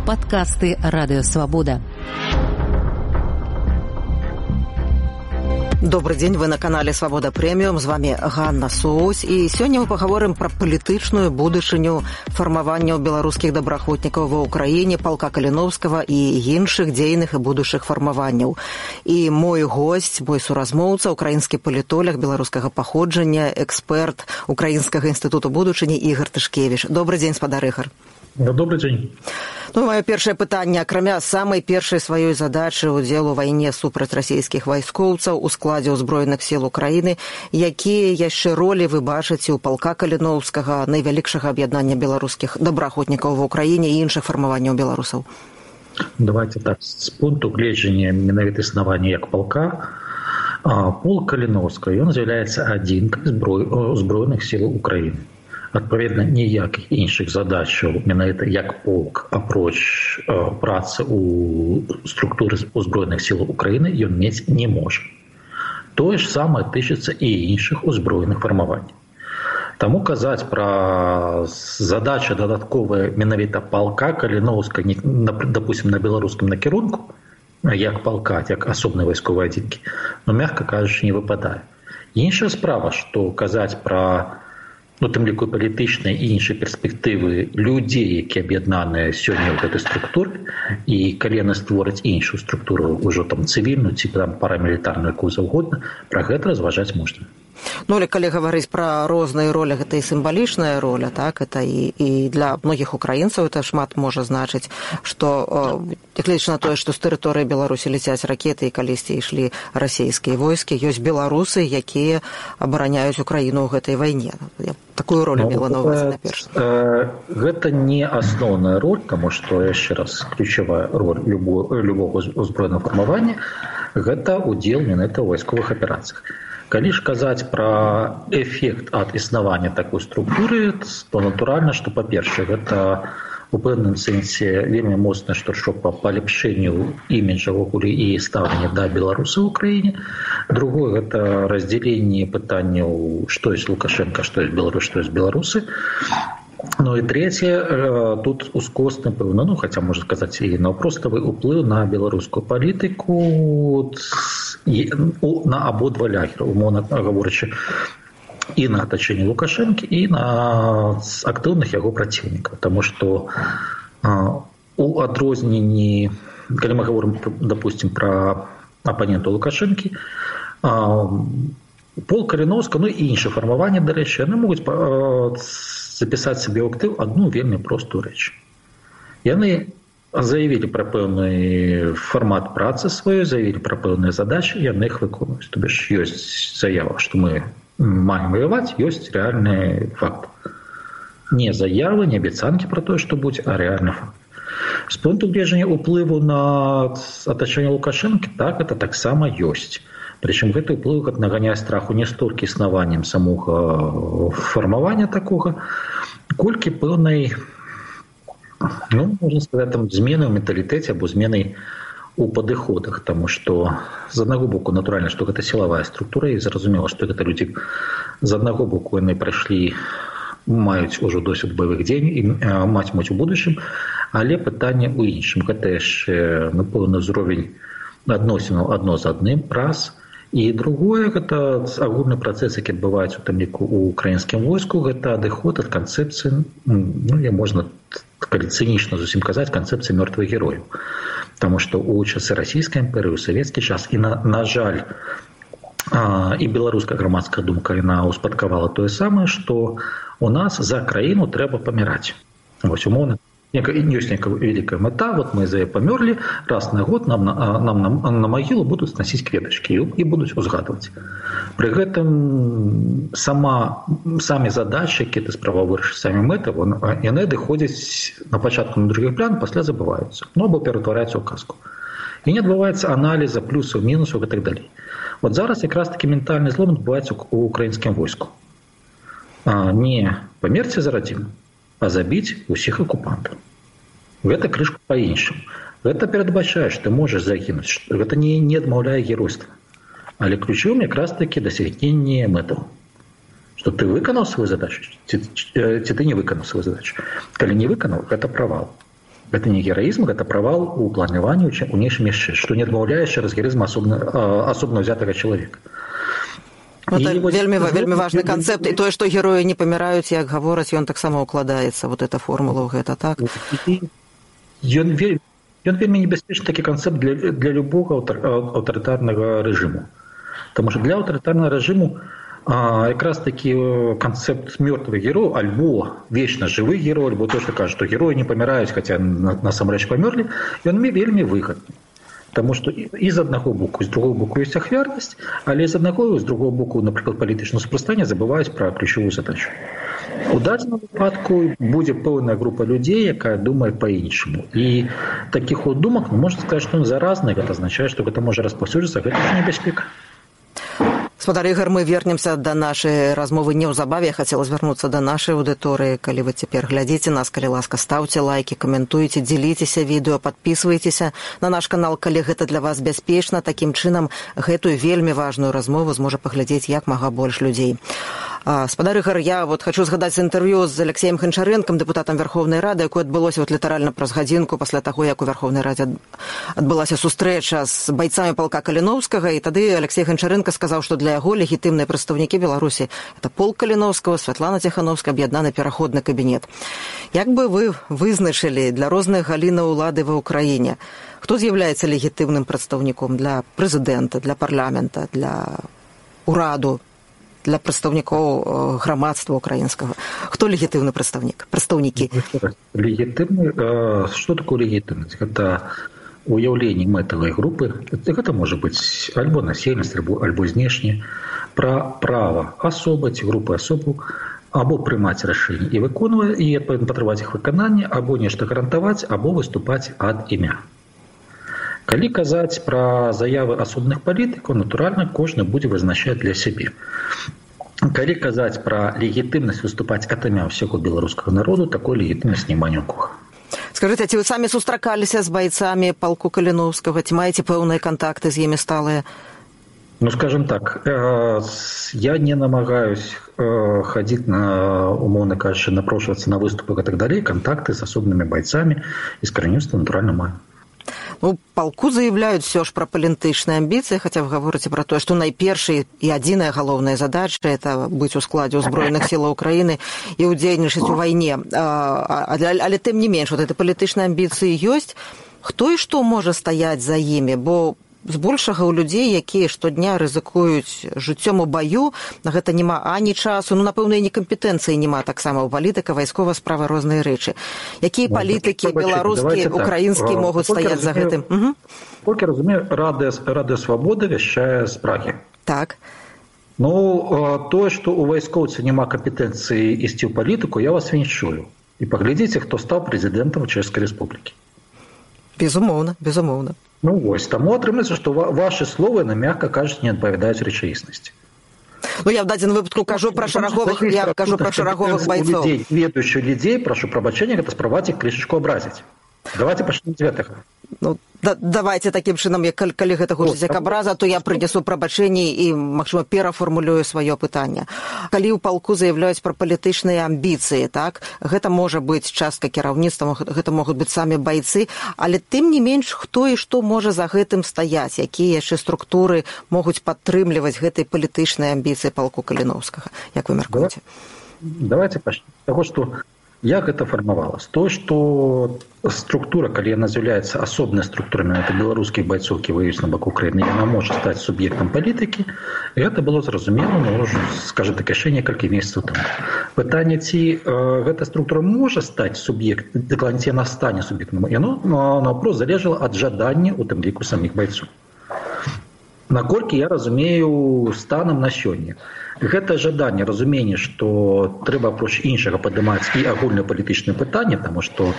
Падкасты Радыёвабода. Добрый день, вы на канале «Свобода Премиум», з вами Ганна Соусь, і сёння мы паговорым пра палітычную будучыню фармавання беларускіх добраахвотнікаў ва ўкраіне, палка Каліноўскага і іншых дзейных і будучых фармаванняў. І мой госць, мой суразмоўца, украінскі палітолог беларускага паходжання, эксперт Украінскага інстытуту будучыні Ігор Тышкевіч. Добрый дзень, спадар Ігор. Добрый дзень. Маё першае пытанне, акрамя самай першай сваёй задачы ўдзелу ў вайне супраць расійскіх вайскоўцаў у складзе ўзброеных сіл Украіны, якія яшчэ ролі вы бачыце ў палка Каліноўскага, найвялікшага аб'яднання беларускіх добраахвотнікаў ва ўкраіне і іншых фармаванняў беларусаў? Давайте так, з пункту гледжання менавіта існавання як палка, полк Каліноўскага, ён з'яўляецца адзінкай узброеных сілаў Украіны. Адпаведна, ніякіх іншых задачаў менавіта як полк, апроч працы ў структуры узброеных сілаў Украіны, ён мець не можа. Тое ж самае тычыцца і іншых узброеных фармаванняў. Таму казаць пра задачы дадатковыя менавіта палка Каліноўскага, допустим, на беларускім накірунку, як палка, як асобнай вайсковай адзінкі, мякка кажучы, не выпадае. Іншая справа, што казаць пра тым ліку палітычныя і іншыя перспектывы людзей, які аб'яднаныя сёння ў гэтай структуры, і калі яны створаць іншую структуру, ўжо там цывільную ці там парамілітарную, якую заўгодна, пра гэта разважаць можна. Але калі гаварыць пра розныя ролі, гэта і сімвалічная роля, так, это і для многіх украінцаў это шмат можа значыць, што, нягледзячы на тое, што з тэрыторыі Беларусі ляцяць ракеты і калісьці ішлі расійскія войскі, ёсць беларусы, якія абараняюць Украіну ў гэтай вайне. Я такую ролю мела на ўвазе наперш. Гэта не асноўная роль, таму што, яшчэ раз, ключавая роль любога узброенага фармавання – гэта удзел менавіта ў вайсковых аперацыях. Калі ж казаць пра эфект ад існавання такой структуры, то натуральна, што, па-першае, гэта у пэўным сэнсе вельмі моцны штуршок па паляпшэнню іміджа ўвогуле і стаўлення да беларусаў у краіне. Другое, гэта раздзяленне пытанняў, што ёсць Лукашенка, што ёсць Беларусь, што ёсць беларусы. І трэцяе, тут ускосны пэўна, хаця можна сказаць і наўпроставы ўплыў на беларускую палітыку на абодва лагеры, умоўна гаворачы, і на атачэнне Лукашэнкі, і на актыўных яго праціўнікаў. Таму што у адрозненні, калі мы гаворым, допустим, пра апанента Лукашэнкі, полк Каліноўскага, і іншыя фармаванні, дарэчы, яны могуць запісаць сабе ў актыў адну вельмі простую рэч. Яны заявілі пра пэўны фармат працы сваёй, заявілі пра пэўныя задачы, яны іх выконваюць. То бишь, ёсць заява, што мы маем ваяваць, ёсць рэальны факт. Не заявы, не абяцанкі пра тое, што будзе, а рэальны факт. З пункту гледжання ўплыву на атачэнне Лукашэнкі, так, это таксама ёсць. Прычым гэты ўплыў наганяе страху не столькі існаваннем самога фармавання такога, колькі пэўнай, можна сказаць, там, змены ў менталітэце або змены ў падыходах, таму што з аднаго боку, натуральна, што гэта сілавая структура, і зразумела, што гэта людзі з аднаго боку яны прайшлі, маюць ужо досвед баявых дзеянняў і маюць у будучым, але пытанне ў іншым. Гэта яшчэ пэўны ўзровень адносінаў адно з адным, раз. І другое, гэта агульны працэс, які адбываецца у тым ліку ў украінскім войску, гэта адыход ад канцэпцыі, можна, калі цынічна зусім казаць, канцэпцыі мёртвых герояў. Таму што ў часы расійскай імперыі, у савецкі час, і, на жаль, і беларуская грамадская думка, яна ўспадкавала тое самае, што у нас за краіну трэба паміраць. Вось умоўна. Ёсць некая вялікая мэта, мы за яе памёрлі, раз на год нам на магілу будуць насіць кветачкі і будуць узгадваць. Пры гэтым самі задачы, якія ты справа вырашыць, самі мэты, яны адыходзяць на пачатку на другі план, пасля забываюцца, або ператвараюцца ў казку. І не адбываецца аналіза плюсаў, мінусаў і так далей. Зараз якраз такі ментальны злом адбываецца ў украінскім войску. Не памерці за радзіму, а забіць усіх акупантаў. Гэта крышку па-іншаму. Гэта перадбачае, што ты можаш загінуць. Гэта не адмаўляе геройства. Але ключом якраз такі дасягненне мэтаў. Што ты выканаў сваю задачу, ці ты не выканаў сваю задачу. Калі не выканаў, гэта правал. Гэта не гераізм, гэта правал у планаванні у нечым яшчэ, што не адмаўляе яшчэ раз гераізм асобна ўзятага чалавека. Это вельмі важны канцэпт, і тое, што героі не паміраюць, як гавораць, ён таксама ўкладаецца, вот эта формула ў гэта, так? Ён вельмі небяспечны такі канцэпт для любога аўтарытарнага рэжыму. Таму што для аўтарытарнага рэжыму якраз такі канцэпт мёртвых герояў, альбо вечна жывых герояў, альбо то, што кажа, што героі не паміраюць, хаця насамрэч памёрлі, ён вельмі выгадны. Таму што і з аднаго боку, з другого боку ёсць ахвярнасць, але з аднаго і з другого боку, напрыклад, палітычнае супрацьстаянне забываюць пра ключавую задачу. У дадзеным выпадку будзе пэўная група людзей, якая думае па-іншаму. І такіх думак, можна сказаць, што ён заразны, гэта азначае, што гэта можа распаўсюджвацца, гэта ж небяспека. Гаспадар Ігар, мы вернемся да нашай размовы неўзабаве. Я хацела звярнуцца да нашай аўдыторыі. Калі вы цяпер глядзіце нас, калі ласка, стаўце лайкі, каментуйце, дзеліцеся відэо, падпісвайцеся на наш канал, калі гэта для вас бяспечна. Такім чынам, гэтую вельмі важную размову зможа паглядзець як мага больш людзей. Гаспадар Ігар, я хочу згадаць інтэрв'ю з Алексеем Гончарэнкам, дэпутатам Верховнай Рады, якое адбылося літаральна праз гадзінку пасля таго, як у Верховнай Радзе адбылася сустрэча з байцамі палка Каліноўскага, і тады Алексей Гончарэнка сказаў, што для яго легітымныя прадстаўнікі Беларусі это полк Каліноўскага, Святлана Ціхановская, аб'яднаны пераходны кабінет. Як бы вы вызначылі для розных галінаў улады ва ўкраіне, хто з'яўляецца легітымным прадстаўніком для прэзідэнта, для парламента, для ураду, для прадстаўнікоў грамадства украінскага? Хто легітымны прадстаўнік? Прадстаўнікі? Легітымны, што такое легітымнасць? Гэта уяўленне мэтавай групы, гэта можа быць альбо насельніцтва, альбо знешне, пра права асобы ці групы асобаў або прымаць рашэнні і выконваць, і адпаведна патрабаваць іх выканання, або нешта гарантаваць, або выступаць ад імя. Калі казаць пра заявы асобных палітыкаў, натуральна, кожны будзе вызначаць для сябе. Калі казаць пра легітымнасць выступаць ад імя ўсяго беларускага народу, такой легітымнасць няма ні ў кого. Скажыце, ці вы самі сустракаліся з байцамі палку Каліноўскага, ці маеце пэўныя кантакты з імі сталыя? Ну, скажем так, я не намагаюсь хадзіць на, умоўна кажучы, напрошвацца на выступы і так далей, кантакты з асобнымі байцамі і з караніўствам натуральна маю. Ну, палку заявляюць все ж пра палітычныя амбіцыі, хаця вы гаворыце пра тое, што найпершая і адзіная галоўная задача – это быць у складзе ўзброеных сілаў Украіны і ўдзельнічаць у вайне. Але тым не менш, вот эти палітычныя амбіцыі ёсць. Хто і што можа стаяць за імі? Бо збольшага ў людзей, якія штодня рызыкуюць жыццём у баю, на гэта няма ані часу, ну, напэўна, і некампетэнцыі няма таксама ў палітыка, вайскова справа розныя рэчы. Якія палітыкі беларускія, украінскія могуць стаяць за гэтым? Колькі разумею, Радыё Свабода вяшчае з Прагі. Так. Ну, тое, што ў вайскоўцы няма кампетэнцыі ісці ў палітыку, я вас віншую. І паглядзіце, хто стаў прэзідэнтам Чэшскай Рэспублікі. Безумоўна, безумоўна. Ну, вось, таму атрымаецца, што вашы словы, мякка кажучы, не адпавядаюць рэчаіснасці. Ну, я в дадзеным выпадку кажу пра шараговых, байцоў. Ведаючых людзей, прашу прабачэння, гэта спрабаваць іх крышачку абразіць. Давайте пачнем з гэтага. Ну, давайте такім чынам, калі гэта хочуць як абраза, то я прынесу прабачэнні і, магчыма, перафармулюю сваё пытанне. Калі ў палку заяўляюць пра палітычныя амбіцыі, так, гэта можа быць частка кіраўніцтва, гэта могуць быць самі байцы, але тым не менш, хто і што можа за гэтым стаяць, якія яшчэ структуры могуць падтрымліваць гэтай палітычнай амбіцыі палку Каліноўскага, як вы мяркуеце? Давайте пачнем з таго, што як гэта фармавалася? То, што структура, калі яна з'яўляецца асобнай структурай, это беларускіх байцоў, які воююць на баку Украіны, яна можа стаць суб'ектам палітыкі, і гэта было зразумела, ну, скажем так, яшчэ некалькі месяцаў таму. Пытанне, ці гэта структура можа стаць суб'ектам, ці яна стане суб'ектам, яно наўпрост залежала ад жадання, у тым ліку, саміх байцоў. Наколькі я разумею станам на сёння, гэта жаданне, разуменне, што трэба апроч іншага падымаць і агульнапалітычнае пытанне, таму што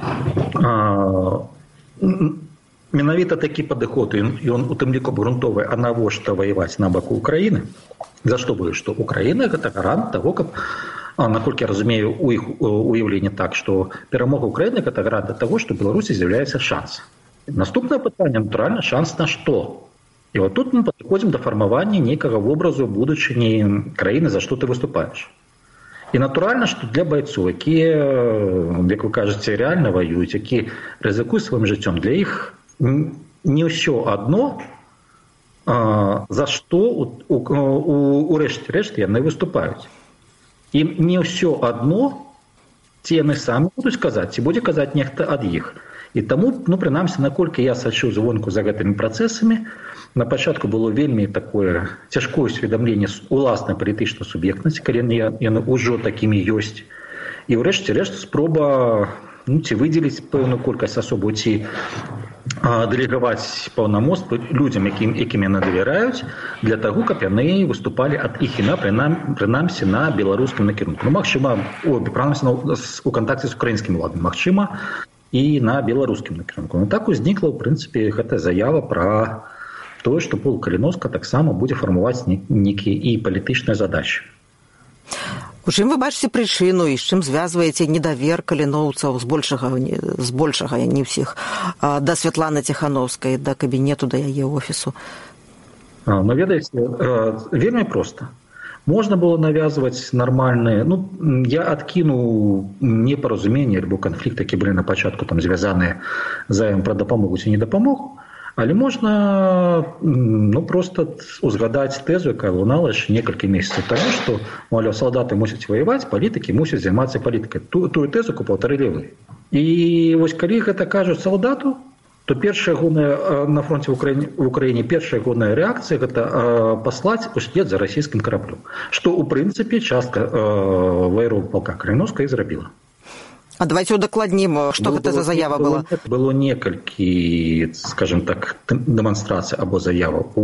менавіта такі падыход, ён у тым ліку грунтовы, а навошта ваяваць на баку Украіны? За што бою, што Украіна гэта гарант таго, каб, наколькі я разумею, у іх уяўленне так, што перамога Украіны гэта гарант таго, што Беларусі з'яўляецца шанс. Наступнае пытанне, натуральна, шанс на што? І вот тут мы падыходзім да фармавання нейкага вобразу будучыні краіны, за што ты выступаеш. І натуральна, што для байцоў, якія, як вы кажаце, рэальна ваююць, якія рызыкуюць сваім жыццём, для іх не ўсё адно, за што у рэшце яны выступаюць. Ім не ўсё адно, ці яны самі будуць казаць, ці будзе казаць нехта ад іх. І таму, прынамсі, наколькі я сачу звонку за гэтымі працэсамі, на пачатку было вельмі такое цяжкое усведамленне уласнай палітычнай суб'ектнасці, калі яны ўжо такімі ёсць. І ўрэшце рэшт спроба ці выдзеліць пэўную колькасць асобаў, ці дэлегаваць паўнамоцтвы людзям, якім яны давяраюць, для таго, каб яны выступалі ад іх імя, прынамсі, на беларускім накірунку. Магчыма, у кантакце з украінскімі ўладамі, магчыма, і на беларускім накірунку. Так узнікла, у прынцыпе, гэтая заява пра тое, што полк Каліновска таксама будзе фармаваць нейкія і палітычныя задачы. У чым вы бачыце прычыну і з чым звязваеце недавер каліноўцаў з большага, не ўсіх, да Святланы Ціхановскай, да кабінету, да яе офісу? Ведаеце, вельмі проста. Можна было навязваць нармальныя, я адкінуў непаразуменні альбо канфлікты, які былі на пачатку звязаныя з заявам пра дапамогу ці недапамогу, але можна проста узгадаць тэзу, якая лунала яшчэ некалькі месяцаў таму, што, маўляў, салдаты мусяць ваяваць, палітыкі мусяць займацца палітыкай. Тую тэзу паўтарылі вы. І вось калі гэта кажуць салдату, то першая ягоная на фронте в Украине, першая ягоная рэакцыя гэта паслаць услед за расійскім караблём, што у прынцыпе частка ваяроў палка Каліновска і зрабіла. А давайте удакладнім, што гэта за заява была? Было некалькі, скажем так, дэманстрацый або заяваў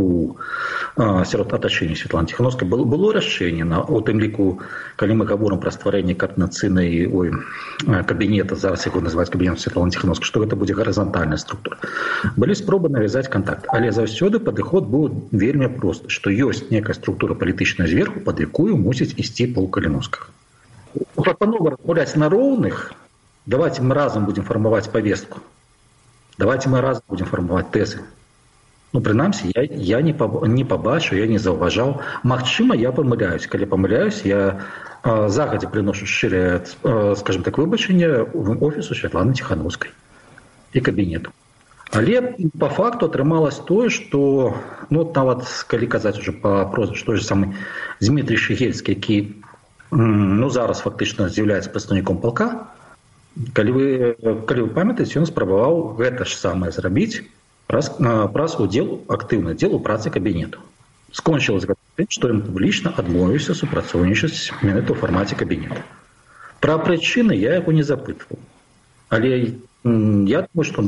сярод атачэння Святланы Ціхановскай. Было рашэнне, у тым ліку, калі мы гаворым пра стварэнне каардынацыйнай кабінета, зараз яго называюць кабінетам Святланы Ціхановскай, што гэта будзе гарызантальная структура. Былі спробы навязаць кантакт, але заўсёды падыход быў вельмі просты, што ёсць некая структура палітычная зверху, пад якую мусіць ісці полк Каліновскага. Прапанова размаўляць на роўных. Давайте мы разом будем формовать повестку. Давайте мы разом будем формовать тэзы. Прынамсі, я не пабачу, я не заўважаў. Магчыма, я памыляюсь. Калі памыляюсь, я загадзя прыношу шчырае, скажем так, выбачэнне офісу Святланы Ціхановскай і кабінету. Але по факту атрымалось тое, што, нават, калі казаць уже па прозвішчу, той же самы Дмітрый Шыгельскі, які, зараз фактычна з'яўляецца прадстаўніком палка, калі вы памятаеце, ён спрабаваў гэта ж самае зрабіць праз актыўны удзел у працы кабінету. Скончылася гэта тым, што ён публічна адмовіўся супрацоўнічаць менавіта ў фармаце кабінета. Пра прычыны я яго не запытваў. Але я думаю, што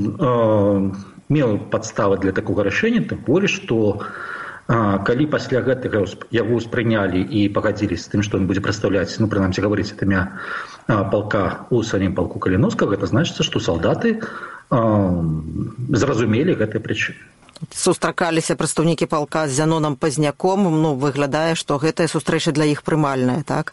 меў падставы для такога рашэння, тым болей, што калі пасля гэтага яго ўспрынялі і пагадзіліся з тым, што ён будзе прадстаўляць, прынамсі гаварыць ад імя палка ў самім палку Каліновскага, гэта значыцца, што салдаты зразумелі гэтыя прычыны. Сустракаліся прадстаўнікі палка з Зяноном Пазняком, выглядае, што гэтая сустрэча для іх прымальная, так?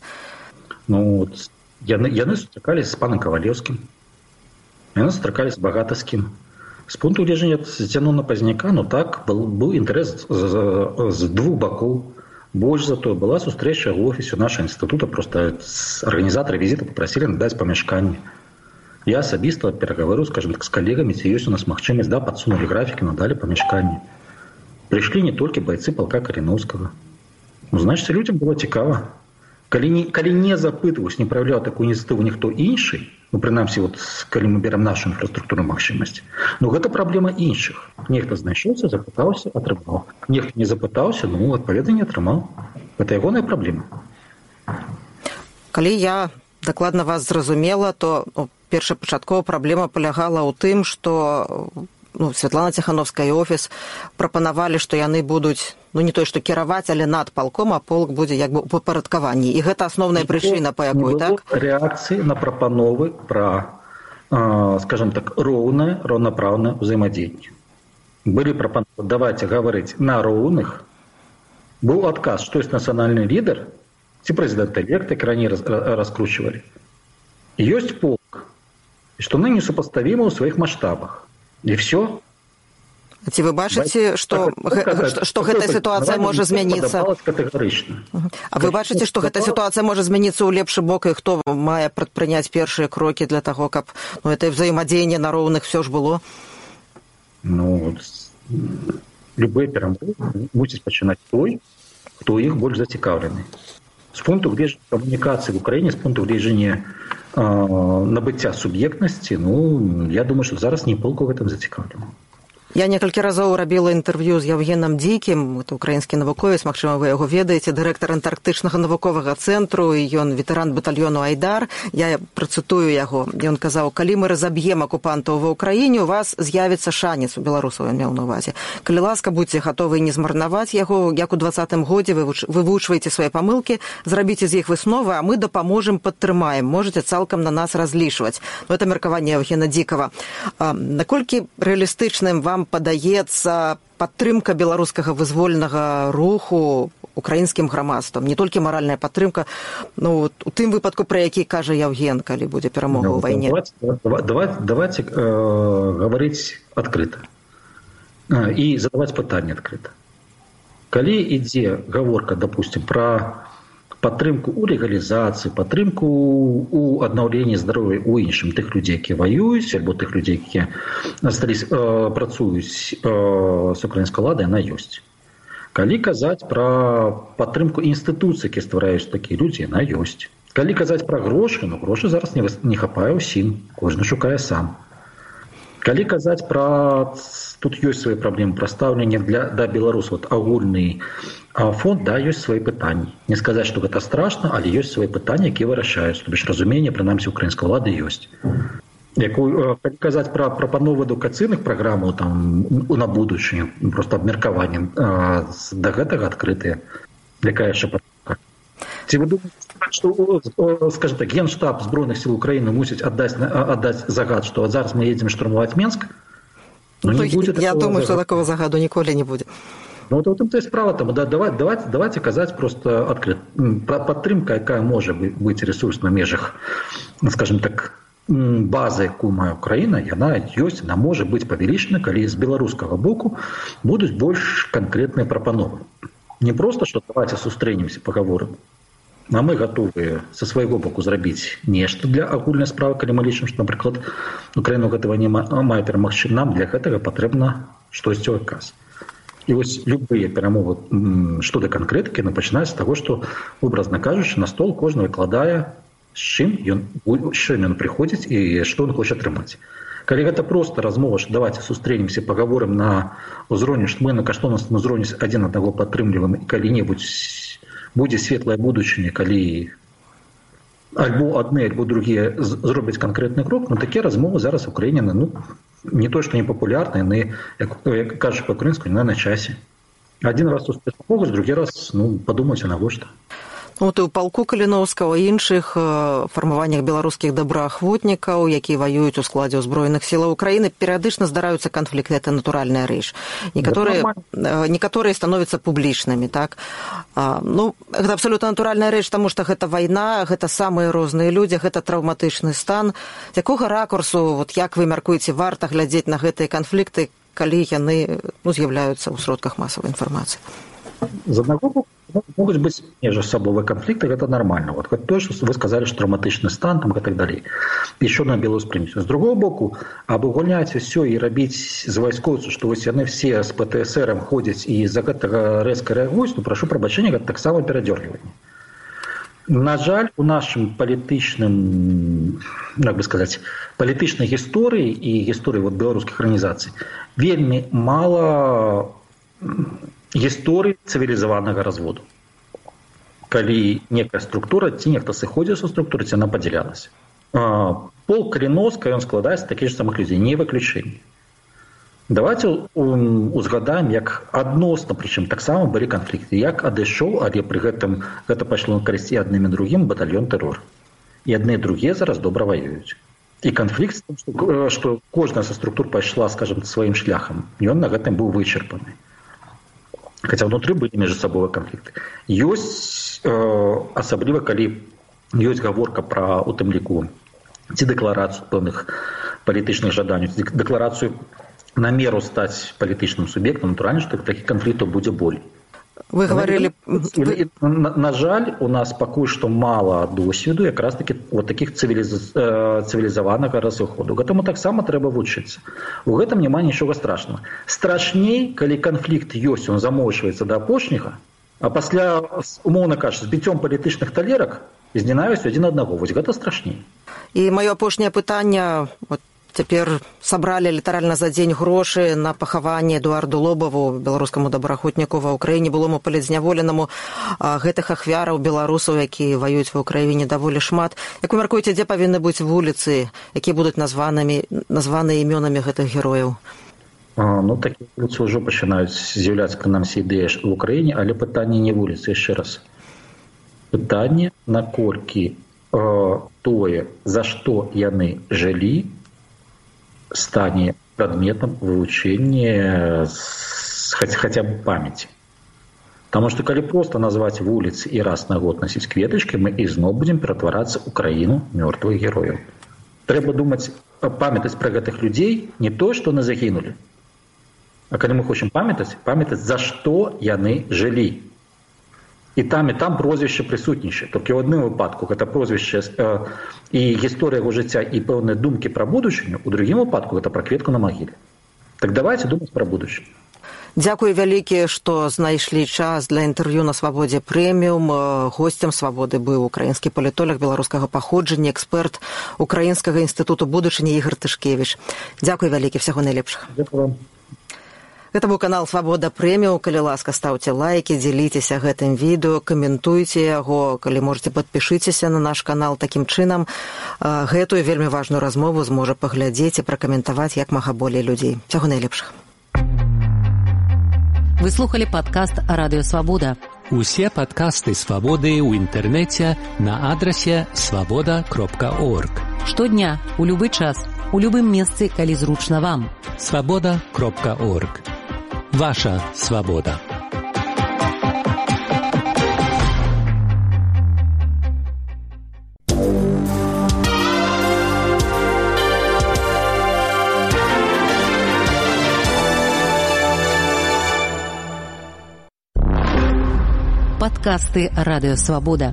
Яны сустракаліся з панам Кавалеўскім, яны сустракаліся багата з кім. З пункту гледжання Зянона Пазняка, так, быў інтарэс з двух бакоў. Больш за тое, была сустрэча ў офісе нашага інстытута, проста арганізатары візіта папрасілі надаць памяшканне. Я асабіста перагаварыў, скажем так, з калегамі, ці ёсць у нас магчымасць, падсунулі графікі, надалі памяшканне. Прыйшлі не толькі байцы палка Каліновскага. Значыць, людзям было цікава. Калі не запытваюць, не праяўляў такую ініцыятыву ніхто іншы, прынамсі, калі мы берем нашу інфраструктурную магчымасць, гэта праблема іншых. Нехта знайшоўся, запытаўся, атрымаў. Нехта не запытаўся, адпаведна не атрымаў. Гэта ягоная праблема. Калі я дакладна вас зразумела, то першапачаткова праблема палягала ў тым, што Святлана Ціхановская і офіс прапанавалі, што яны будуць, не то што кіраваць, але над палком, а полк будзе як бы ў падпарадкаванні. І гэта асноўная прычына, па якой, так? Рэакцыі на прапановы пра, скажем так, роўнапраўнае ўзаемадзеянне. Былі прапановы, давайте гаварыць на роўных. Быў адказ, што ёсць нацыянальны лідар, ці прэзідэнт-элект, як раней раскручвалі. Ёсць полк, і што мы несупаставімы ў сваіх маштабах. І все. Ці вы бачыце, што гэтая сітуацыя можа змяніцца? А вы бачыце, што гэтая сітуацыя можа змяніцца ў лепшы бок, і хто мае прадпрыняць першыя крокі для таго, каб гэтае взаемадзеянне на роўных все ж было? Любые перамовы мусіць пачынаць той, хто іх больш зацікаўлены. З пункту гледжання камунікацыі в Украіне, з пункту гледжання набыцця суб'ектнасці, я думаю, што зараз не полку в этом зацікаўлены. Я некалькі разоў рабіла інтэрв'ю з Яўгенам Дзікім, это украінскі навуковец, магчыма, вы яго ведаеце, дырэктар антарктычнага навуковага цэнтру, і ён ветэран батальёну «Айдар». Я працытую яго. Ён казаў, калі мы разаб'ем акупантаў ва ўкраіне, у вас з'явіцца шанец, у беларусаў ён меў на ўвазе. Калі ласка, будьце гатовы не змарнаваць яго, як у 2020 годзе вывучвайце свае памылкі, зрабіце з іх высновы, а мы дапаможам, падтрымаем. Можаце цалкам на нас разлічваць. Это меркаванне Яўгена Дзікава. Наколькі рэалістычным вам падаецца падтрымка беларускага вызвольнага руху украінскім грамадствам, не толькі маральная падтрымка, у тым выпадку, пра які кажа Яўген, калі будзе перамога ў вайне? Давайте говорить открыто и задавать пытанне открыто. Калі ідзе гаворка, допустим, про падтрымку у легалізацыі, падтрымку у аднаўленні здароўя у іншым тых людзей, якія ваююць, альбо тых людзей, якія працуюць з украінскай уладай, яна ёсць. Калі казаць пра падтрымку інстытуцый, якія ствараюць такія людзі, яна ёсць. Калі казаць пра грошы, грошы зараз не хапае ўсім, кожны шукае сам. Калі казаць пра... Тут ёсць свае праблемы, пра стаўленне да беларусаў, агульны фонд, ёсць свае пытанні. Не сказаць, што гэта страшна, але ёсць свае пытанні, якія вырашаюць. То бишь разуменне, прынамсі, украінскай улады ёсць. Калі казаць пра прапановы адукацыйных праграмаў на будучыню, проста абмеркаванне, да гэтага адкрытыя. Якая яшчэ падтрымка? Ці вы думаеце, што, скажем так, Генштаб збройных сіл Украіны мусіць аддаць загад, што зараз мы едзем штурмаваць Менск? Я думаю, что такого загаду ніколі не будзе. Вот в этом-то и справа. Давайте казать просто открыто. Падтрымка, якая можа быць ресурс на межах, скажем так, базы, якую мае Украіна, яна ёсць, яна можа быць павялічана, калі з беларускага боку будуць больш канкрэтныя прапановы. Не просто, что давайте сустрэнемся, паговорым, а мы готовы со свайго боку зрабіць нешта для агульнай справы, калі мы лічым, што, напрыклад, Украіна гэтага не мае перамагчы. Нам для гэтага патрэбна штосьці ў адказ. І вось любыя перамовы што да канкрэтыкі пачынаюць з таго, што, образна кажучы, на стол кожны выкладае, з чым ён прыходзіць і што ён хоча атрымаць. Калі гэта проста размова, што давайте сустрэнемся, паговорым на ўзроўні, што мы на каштоўнасным узроўні адзін аднаго падтрымліваем, і калі-небудзь будзе светлая будучыня, калі альбо адны, альбо другія зробяць канкрэтны крок, такія размовы зараз у Украіне не то, што не папулярныя, яны, як кажуць па-украінску, не на часе. Адзін раз успець могуць, другі раз падумайце навошта. І ў палку Каліноўскага і іншых фармаваннях беларускіх добраахвотнікаў, якія ваююць у складзе ўзброеных сілаў Украіны, перыядычна здараюцца канфлікты, гэта натуральная рэч. Некаторыя становяцца публічнымі, так? Гэта абсалютна натуральная рэч, таму што гэта вайна, гэта самыя розныя людзі, гэта траўматычны стан. З якога ракурсу, як вы мяркуеце, варта глядзець на гэтыя канфлікты, калі яны з'яўляюцца ў сродках масавай інфармацыі? З аднаго боку, могуць быць міжсабовыя канфлікты, гэта нормально. Вот то, што вы сказалі, што траўматычны стан і так далей. Еще на белую спрыміць. З другого боку, абагульняць усё і рабіць з вайскоўцаў, што вось яны все з ПТСР ходзяць і за гэтага рэзка рэагуюць, прашу прабачэння, гэта таксама перадзёргіванне. На жаль, у нашым палітычным, як бы сказаць, палітычнай гісторыі і гісторыі беларускіх арганізацый вельмі мала гісторыі цывілізаванага разводу. Калі некая структура, ці нехта сыходзіў са структуры, ці яна падзялялася. Полк Каліноўска, ён складаецца з такіх самых людзей, не выключэнне. Давайте узгадаем, як адносна, прычым таксама былі канфлікты, як адышоў, але пры гэтым гэта пайшло на карысць і адным і другім батальён тэрор. І адны і другія зараз добра ваююць. І канфлікт, што кожная са структур пайшла, скажем, сваім шляхам, ён на гэтым быў вычарпаны. Хаця ўнутры былі міжсабовыя канфлікты. Ёсць, асабліва, калі ёсць гаворка пра, у тым ліку, ці дэкларацыю пэўных палітычных жаданняў, ці дэкларацыю намеру стаць палітычным суб'ектам, натуральна, што такіх канфліктаў будзе болей. Вы говорили... На жаль, у нас пакуль што мала досведу якраз таки вот таких цывілізаванага разыходу. Гэтаму таксама трэба вучыцца. У гэтым няма нічога страшнага. Страшней, калі канфлікт ёсць, он замоўчваецца да апошняга, а пасля, умоўна кажучы, з біццём палітычных талерак з ненавісцю адзін аднаго. Вось гэта страшней. І маё апошняе пытанне... Цяпер сабралі літаральна за дзень грошы на пахаванне Эдуарду Лобаву, беларускаму добраахвотніку ва ўкраіне, былому палітзняволенаму. Гэтых ахвяраў беларусаў, якія ваююць ва ўкраіне, даволі шмат. Як вы мяркуеце, дзе павінны быць вуліцы, якія будуць названыя імёнамі гэтых герояў? Такія вуліцы ўжо пачынаюць з'яўляцца пры нам ідэі ў Украіне, але пытанне не вуліцы, яшчэ раз. Пытанне, наколькі тое, за што яны жылі, стане прадметам вывучэння хаця б памяці. Таму што калі проста назваць вуліцы і раз на год насіць кветачкі, мы ізноў будзем ператварацца ў краіну мёртвых герояў. Трэба думаць, памятаць пра гэтых людзей не тое, што яны загінулі. А калі мы хочам памятаць, за што яны жылі. І там прозвішча прысутнічае. Толькі ў адным выпадку гэта прозвішча і гісторыя яго жыцця і пэўныя думкі пра будучыню, у другім выпадку гэта пра кветку на магіле. Так давайте думаць пра будучыню. Дзякуй вялікі, што знайшлі час для інтэрв'ю на Свабодзе прэміум. Госцем Свабоды быў украінскі палітолог беларускага паходжання, эксперт Украінскага інстытуту будучыні Ігор Тышкевіч. Дзякуй вялікі, всяго найлепшага. Дзякуй вам. Гэта быў канал Свабода прэміум. Калі ласка, стаўце лайкі, дзеліцеся гэтым відэо, каментуйце яго, калі можаце, падпішыцеся на наш канал. Такім чынам гэтую вельмі важную размову зможа паглядзець і пракаментаваць як мага болей людзей. Всяго найлепшага. Вы слухали падкаст Радыё Свабода. Усе падкасты Свабоды ў інтэрнэце на адрасе свабода.орг. Штодня, у любы час, у любым месцы, калі зручна вам. свабода.орг. Ваша свабода. Падкасты Радыё Свабода.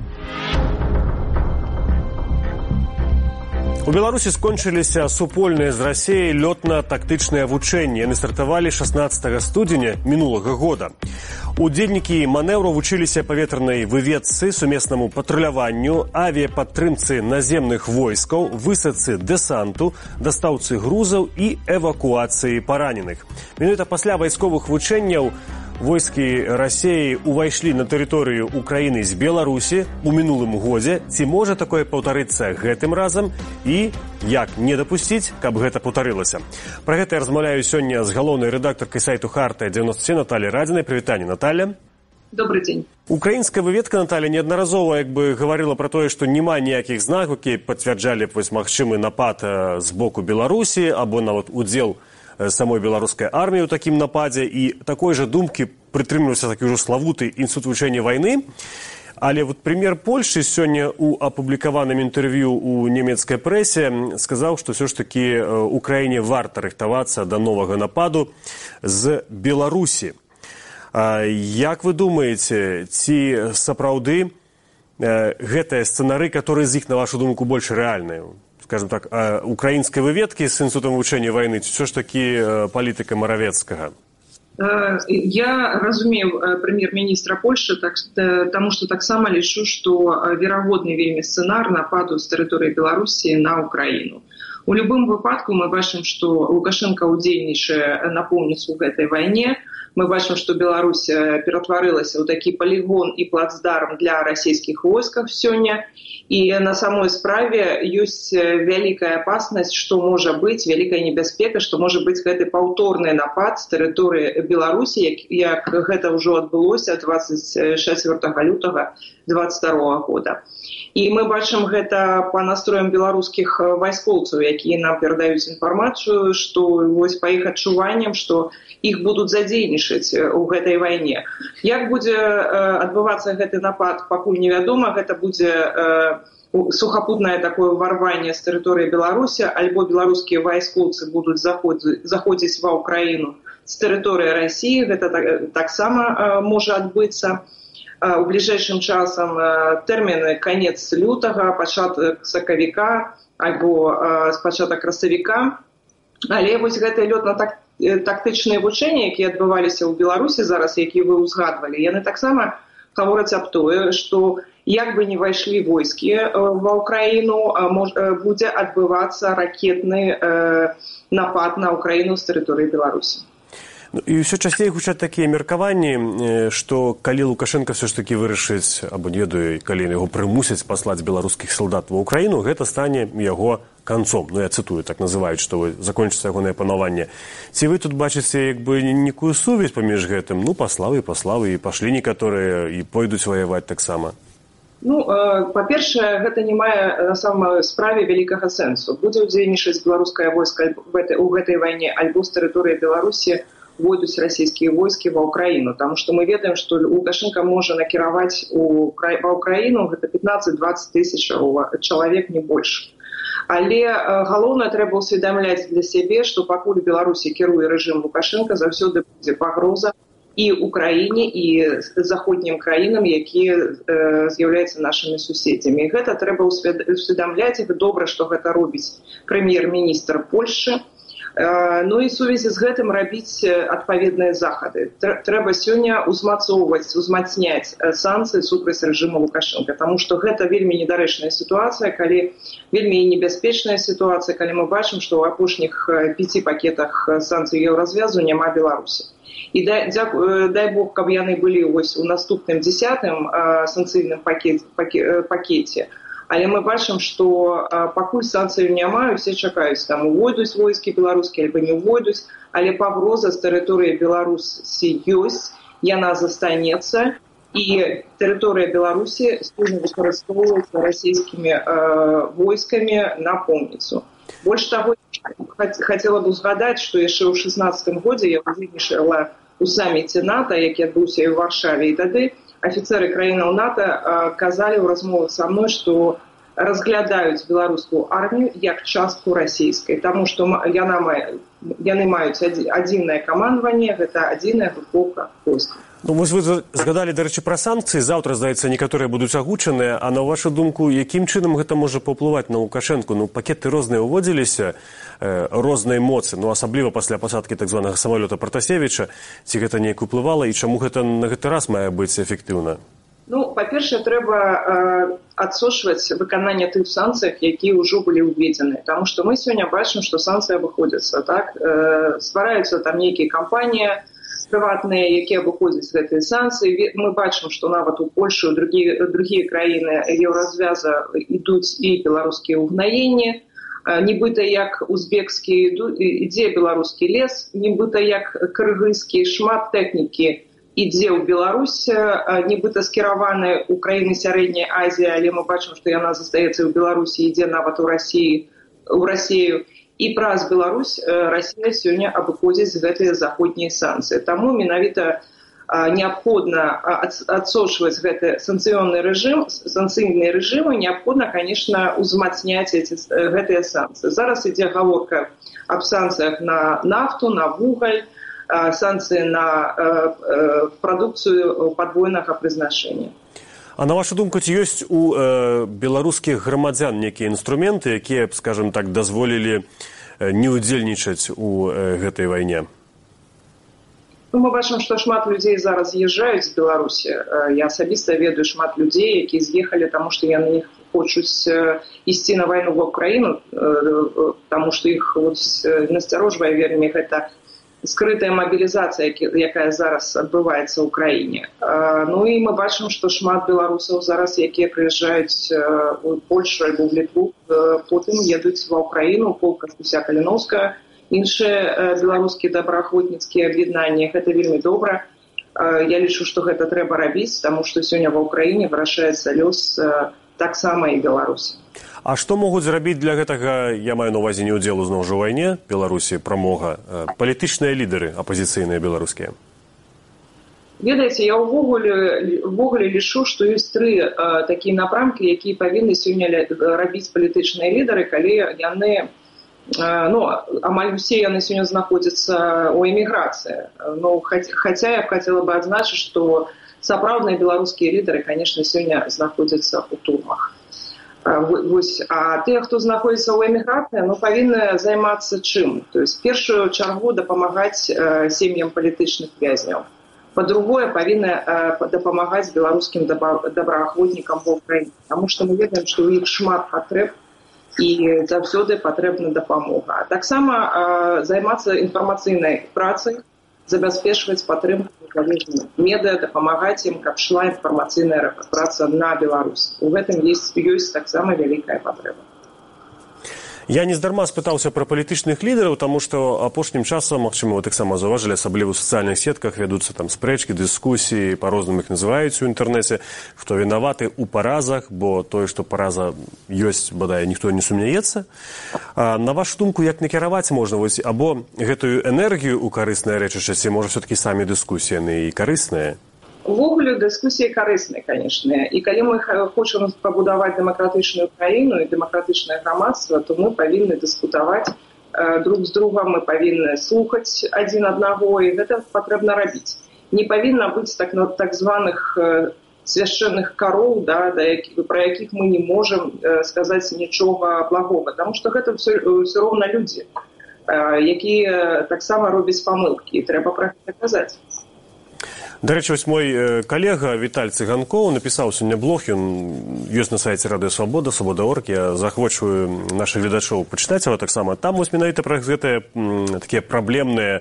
У Беларусі скончыліся супольныя з Расіяй лётна-тактычныя вучэнні. Яны стартавалі 16 студзеня мінулага года. Удзельнікі манеўру вучыліся паветранай выведцы, сумеснаму патруляванню, авіяпадтрымцы наземных войскаў, высадцы дэсанту, дастаўцы грузаў і эвакуацыі параненых. Менавіта пасля вайсковых вучэнняў войскі Расіі ўвайшлі на тэрыторыю Украіны з Беларусі ў мінулым годзе. Ці можа такое паўтарыцца гэтым разам і як не дапусціць, каб гэта паўтарылася? Пра гэта я размаўляю сёння з галоўнай рэдактаркай сайту Харта-97 Натальяй Радзінай. Прывітанне, Наталья. Добрый день. Украінская выведка, Наталья, неаднаразова гаварыла пра тое, што няма ніякіх знакаў, якія пацвярджалі магчымы напад з боку Беларусі або нават удзел самой беларускай арміі ў такім нападзе, і такой жа думкі прытрымліваўся такі ўжо славуты інстытут вывучэння вайны. Але вот прем'ер Польшчы сёння у апублікаваным інтэрв'ю у нямецкай прэсе сказаў, што ўсё ж такі Украіне варта рыхтавацца да новага нападу з Беларусі. Як вы думаеце, ці сапраўды гэтыя сцэнары, которые з іх, на вашу думку, больш рэальныя? Скажем так, украінскай выведкі з інстытутам вывучэння вайны, ці ўсё ж такі палітыка Маравецкага? Я разумею прэм'ер-міністра Польшчы, таму што таксама лічу, што верагодны вельмі сцэнар нападу з тэрыторыі Беларусі на Украіну. У любым выпадку мы бачым, што Лукашенко удзельнічае напоўніцу ў гэтай вайне. Мы бачым, што Беларусь ператварылася ў такі палігон і плацдарм для расійскіх войскаў сёння. І на самой справе ёсць вялікая апаснасць, што можа быць, вялікая небяспека, што можа быць гэты паўторны напад з тэрыторыі Беларусі, як гэта ўжо адбылося 24 лютага 2022 года. І мы бачым гэта па настроям беларускіх вайскоўцаў, якія нам перадаюць інфармацыю, што вось па іх адчуванням, што іх будуць задзейнічаць у гэтай вайне. Як будзе адбывацца гэты напад, пакуль невядома, гэта будзе сухапутнае такое ўварванне з тэрыторыі Беларусі, альбо беларускія вайскоўцы будуць заходзіць ва Ўкраіну з тэрыторыі Расіі, гэта таксама можа адбыцца. У бліжэйшым часам тэрміны канец лютага, пачатак сакавіка альбо пачатак красавіка. Але вось гэтыя лётна-тактычныя вучэнні, якія адбываліся ў Беларусі зараз, якія вы ўзгадвалі, яны таксама гавораць аб тое, што як бы не вайшлі войскі ва Ўкраіну, будзе адбывацца ракетны напад на Ўкраіну з тэрыторыі Беларусі. І ўсё часцей гучаць такія меркаванні, што калі Лукашенко ўсё ж такі вырашыць, або не ведаю, калі яго прымусяць паслаць беларускіх салдат ва Ўкраіну, гэта стане яго канцом. Ну, я цытую, так называюць, што закончыцца ягонае панаванне. Ці вы тут бачыце як бы некую сувязь паміж гэтым? Ну, паславы, і пашлі некаторыя, і пойдуць ваяваць таксама. Ну, па-першае, гэта не мае на самой справе вялікага сэнсу. Будзе ўдзельнічаць беларускае войска у гэтай вайне, альбо з тэрыторыі Беларусі войдуць расійскія войскі ва Ўкраіну. Таму што мы ведаем, што Лукашенко можа накіраваць ва Ўкраіну гэта 15-20 тысяч чалавек, не больш. Але галоўнае трэба ўсведамляць для сябе, што пакуль Беларусі кіруе рэжым Лукашенко, заўсёды будзе пагроза і Украіне, і заходнім краінам, якія з'яўляюцца нашымі суседзямі. І гэта трэба усведамляць, і добра, што гэта робіць прэм'ер-міністр Польшчы. Ну і сувязі з гэтым рабіць адпаведныя захады. Трэба сёння узмацняць санкцыі супраць рэжыму Лукашенко, таму што гэта вельмі недарэчная сітуацыя, вельмі небяспечная сітуацыя, калі мы бачым, што ў апошніх 5 пакетах санкцый еўразвязу няма Беларусі. І дай Бог, каб яны былі вось у наступным 10-м санкцыйным пакеце. Але мы бачым, што пакуль санкцыяў няма, усе чакаюць, там увойдуць войскі беларускія, альбо не увойдуць, але пагроза з тэрыторыі Беларусі ёсць, яна застанецца, і тэрыторыя Беларусі сёння выкарыстоўваецца расійскімі войскамі на помніцу. Больш таго, хацела б узгадаць, што яшчэ ў 2016 годзе я удзельнічала у саміце НАТО, які адбыўся і ў Варшаве, і тады афіцеры краінаў НАТО казалі ў размовах са мной, што разглядаюць беларускую армію як частку расійскай, таму што яны маюць адзінае камандаванне, гэта адзіная групоўка войскаў. Ну, вось вы згадалі, дарэчы, пра санкцыі. Заўтра, здаецца, некаторыя будуць агучаныя. А на вашу думку, якім чынам гэта можа паўплываць на Лукашенку? Ну, пакеты розныя ўводзіліся, рознай моцы, ну, асабліва пасля пасадкі так званага самалёта Пратасевіча. Ці гэта неяк уплывала, і чаму гэта на гэты раз мае быць эфектыўна? Ну, па-першае, трэба адсочваць выкананне тых санкцый, якія ўжо былі ўведзены. Таму што мы сёння бачым, што санкцыі абыходзяцца, так? Ствараюцца там нейкія кампаніі прыватныя, якія абыходзяць гэтыя санкцыі. Мы бачым, што нават у Польшы, у другія краіны еўразвяза ідуць і беларускія ўгнаенні, нібыта як узбекскі ідзе беларускі лес, нібыта як кыргызскі, шмат тэхнікі ідзе ў Беларусь, нібыта скіраваны ў краіны Сярэдняй Азіі, але мы бачым, што яна застаецца ў Беларусі, ідзе нават у Расію. І праз Беларусь Расія сёння абыходзіць гэтыя заходнія санкцыі. Таму менавіта неабходна адсочваць гэты санкцыйны рэжым, неабходна, конечно, узмацняць гэтыя санкцыі. Зараз ідзе гаворка аб санкцыях на нафту, на вугаль, санкцыі на прадукцыю падвойнага прызначэння. А на вашу думку, ці ёсць у беларускіх грамадзян нейкія інструменты, якія б, скажем так, дазволілі не ўдзельнічаць у гэтай вайне? Ну, мы бачым, што шмат людзей зараз з'язджаюць з Беларусі. Я асабіста ведаю шмат людзей, якія з'ехалі, таму што яны хочуць ісці на вайну ва Ўкраіну, таму што іх насцярожвае вельмі гэта скрытая мабілізацыя, якая зараз адбываецца ў краіне. Ну і мы бачым, што шмат беларусаў зараз, якія прыязджаюць у Польшу альбо ў Літву, потым едуць ва Ўкраіну, полк Кастуся Каліновскага, іншыя беларускія добраахвотніцкія аб'яднанні. Гэта вельмі добра. Я лічу, што гэта трэба рабіць, таму што сёння ва ўкраіне вырашаецца лёс таксама і Беларусі. А што могуць зрабіць для гэтага, я маю на ўвазе не ўдзел зноў жа ў вайне Беларусі, прамога, палітычныя лідары апазіцыйныя беларускія? Ведаеце, я ўвогуле лічу, што ёсць тры такія напрамкі, якія павінны сёння рабіць палітычныя лідары, калі яны, амаль усе яны сёння знаходзяцца ў эміграцыі. Хаця я б хацела бы адзначыць, што сапраўдныя беларускія лідары, канешне, сёння знаходзяцца ў турмах. А тыя, хто знаходзіцца ў эміграцыі, павінны займацца чым? То есть, першую чаргу дапамагаць сем'ям палітычных вязняў. Па-другое, павінны дапамагаць беларускім добраахвотнікам ва ўкраіне, таму што мы ведаем, што ў іх шмат патрэб і заўсёды патрэбна дапамога. А таксама займацца інфармацыйнай працай, забяспечваць падтрымку незалежных медыа, дапамагаць ім, каб шла інфармацыйная праца на Беларусь. У гэтым ёсць таксама вялікая патрэба. Я нездарма спытаўся пра палітычных лідараў, таму што апошнім часам, магчыма, вы таксама заўважылі, асабліва ў сацыяльных сетках вядуцца там спрэчкі, дыскусіі, па-рознаму іх называюць у інтэрнэце, хто вінаваты ў паразах, бо тое, што параза ёсць, бадай, ніхто не сумняецца. На вашу думку, як накіраваць можна, або гэтую энергію ў карысныя рэчышча, ці можа все-таки самі дыскусіі яны і карысныя? Увогуле дыскусіі карысныя, канешне. І калі мы хочам пабудаваць дэмакратычную краіну і дэмакратычнае грамадства, то мы павінны дыскутаваць друг з другом, мы павінны слухаць адзін аднаго, і гэта патрэбна рабіць. Не павінна быць так званых свяшчэнных кароў, пра якіх мы не можам сказаць нічога благога, таму што гэта ўсё роўна людзі, якія таксама робяць памылкі, і трэба пра гэта казаць. Дарэчы, вось мой калега Віталь Цыганкоў напісаў сёння блог, ён ёсць на сайце Радыё Свабода, Свабода.орг, я захвочваю нашых гледачоў пачытаць яго таксама. Там вось менавіта пра гэтыя такія праблемныя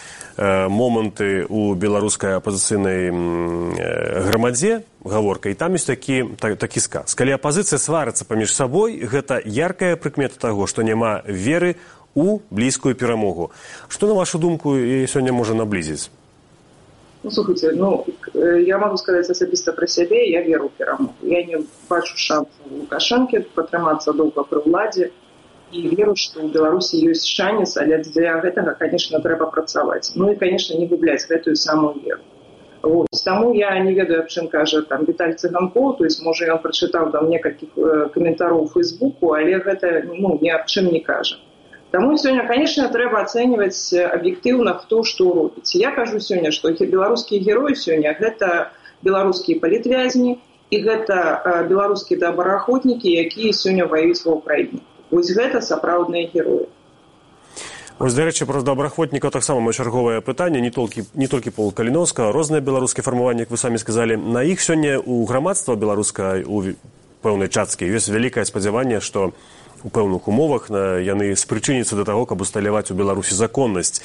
моманты ў беларускай апазіцыйнай грамадзе, гаворка, і там ёсць такі сказ. Калі апазіцыя сварыцца паміж сабой, гэта яркая прыкмета таго, што няма веры ў блізкую перамогу. Што, на вашу думку, сёння можа наблізіць? Слухайте, я могу сказать особисто про себя, я веру в перамогу. Я не бачу шансу у Лукашэнкі пратрымацца доўга пры ўладзе і веру, што ў Беларусі ёсць шанец, але для гэтага, конечно, трэба працаваць. І, конечно, не губляць гэтую самую веру. Таму я не ведаю, аб чым кажа Віталь Цыганкоў, то есть, можа, ён прачытаў там некалькіх каментароў у Фейсбуку, але гэта ні аб чым не кажа. Таму сёння, конечно, трэба ацэньваць аб'ектыўна, хто што робіць. Я кажу сёння, што беларускія героі сёння гэта беларускія палітвязні і гэта беларускія добраахвотнікі, якія сёння ваююць ва ўкраіне. Вось гэта сапраўдныя героі. Вось, дарэчы, пра добраахвотнікаў таксама маё чарговае пытанне, не толькі Пол Каліновска, розныя беларускія фармаванні, як вы самі сказалі. На іх сёння у грамадства беларускай, у пэўнай часткі, ёсць вялікае спадзяванне, што у пэўных умовах яны спрычыняцца да таго, каб усталяваць у Беларусі законнасць.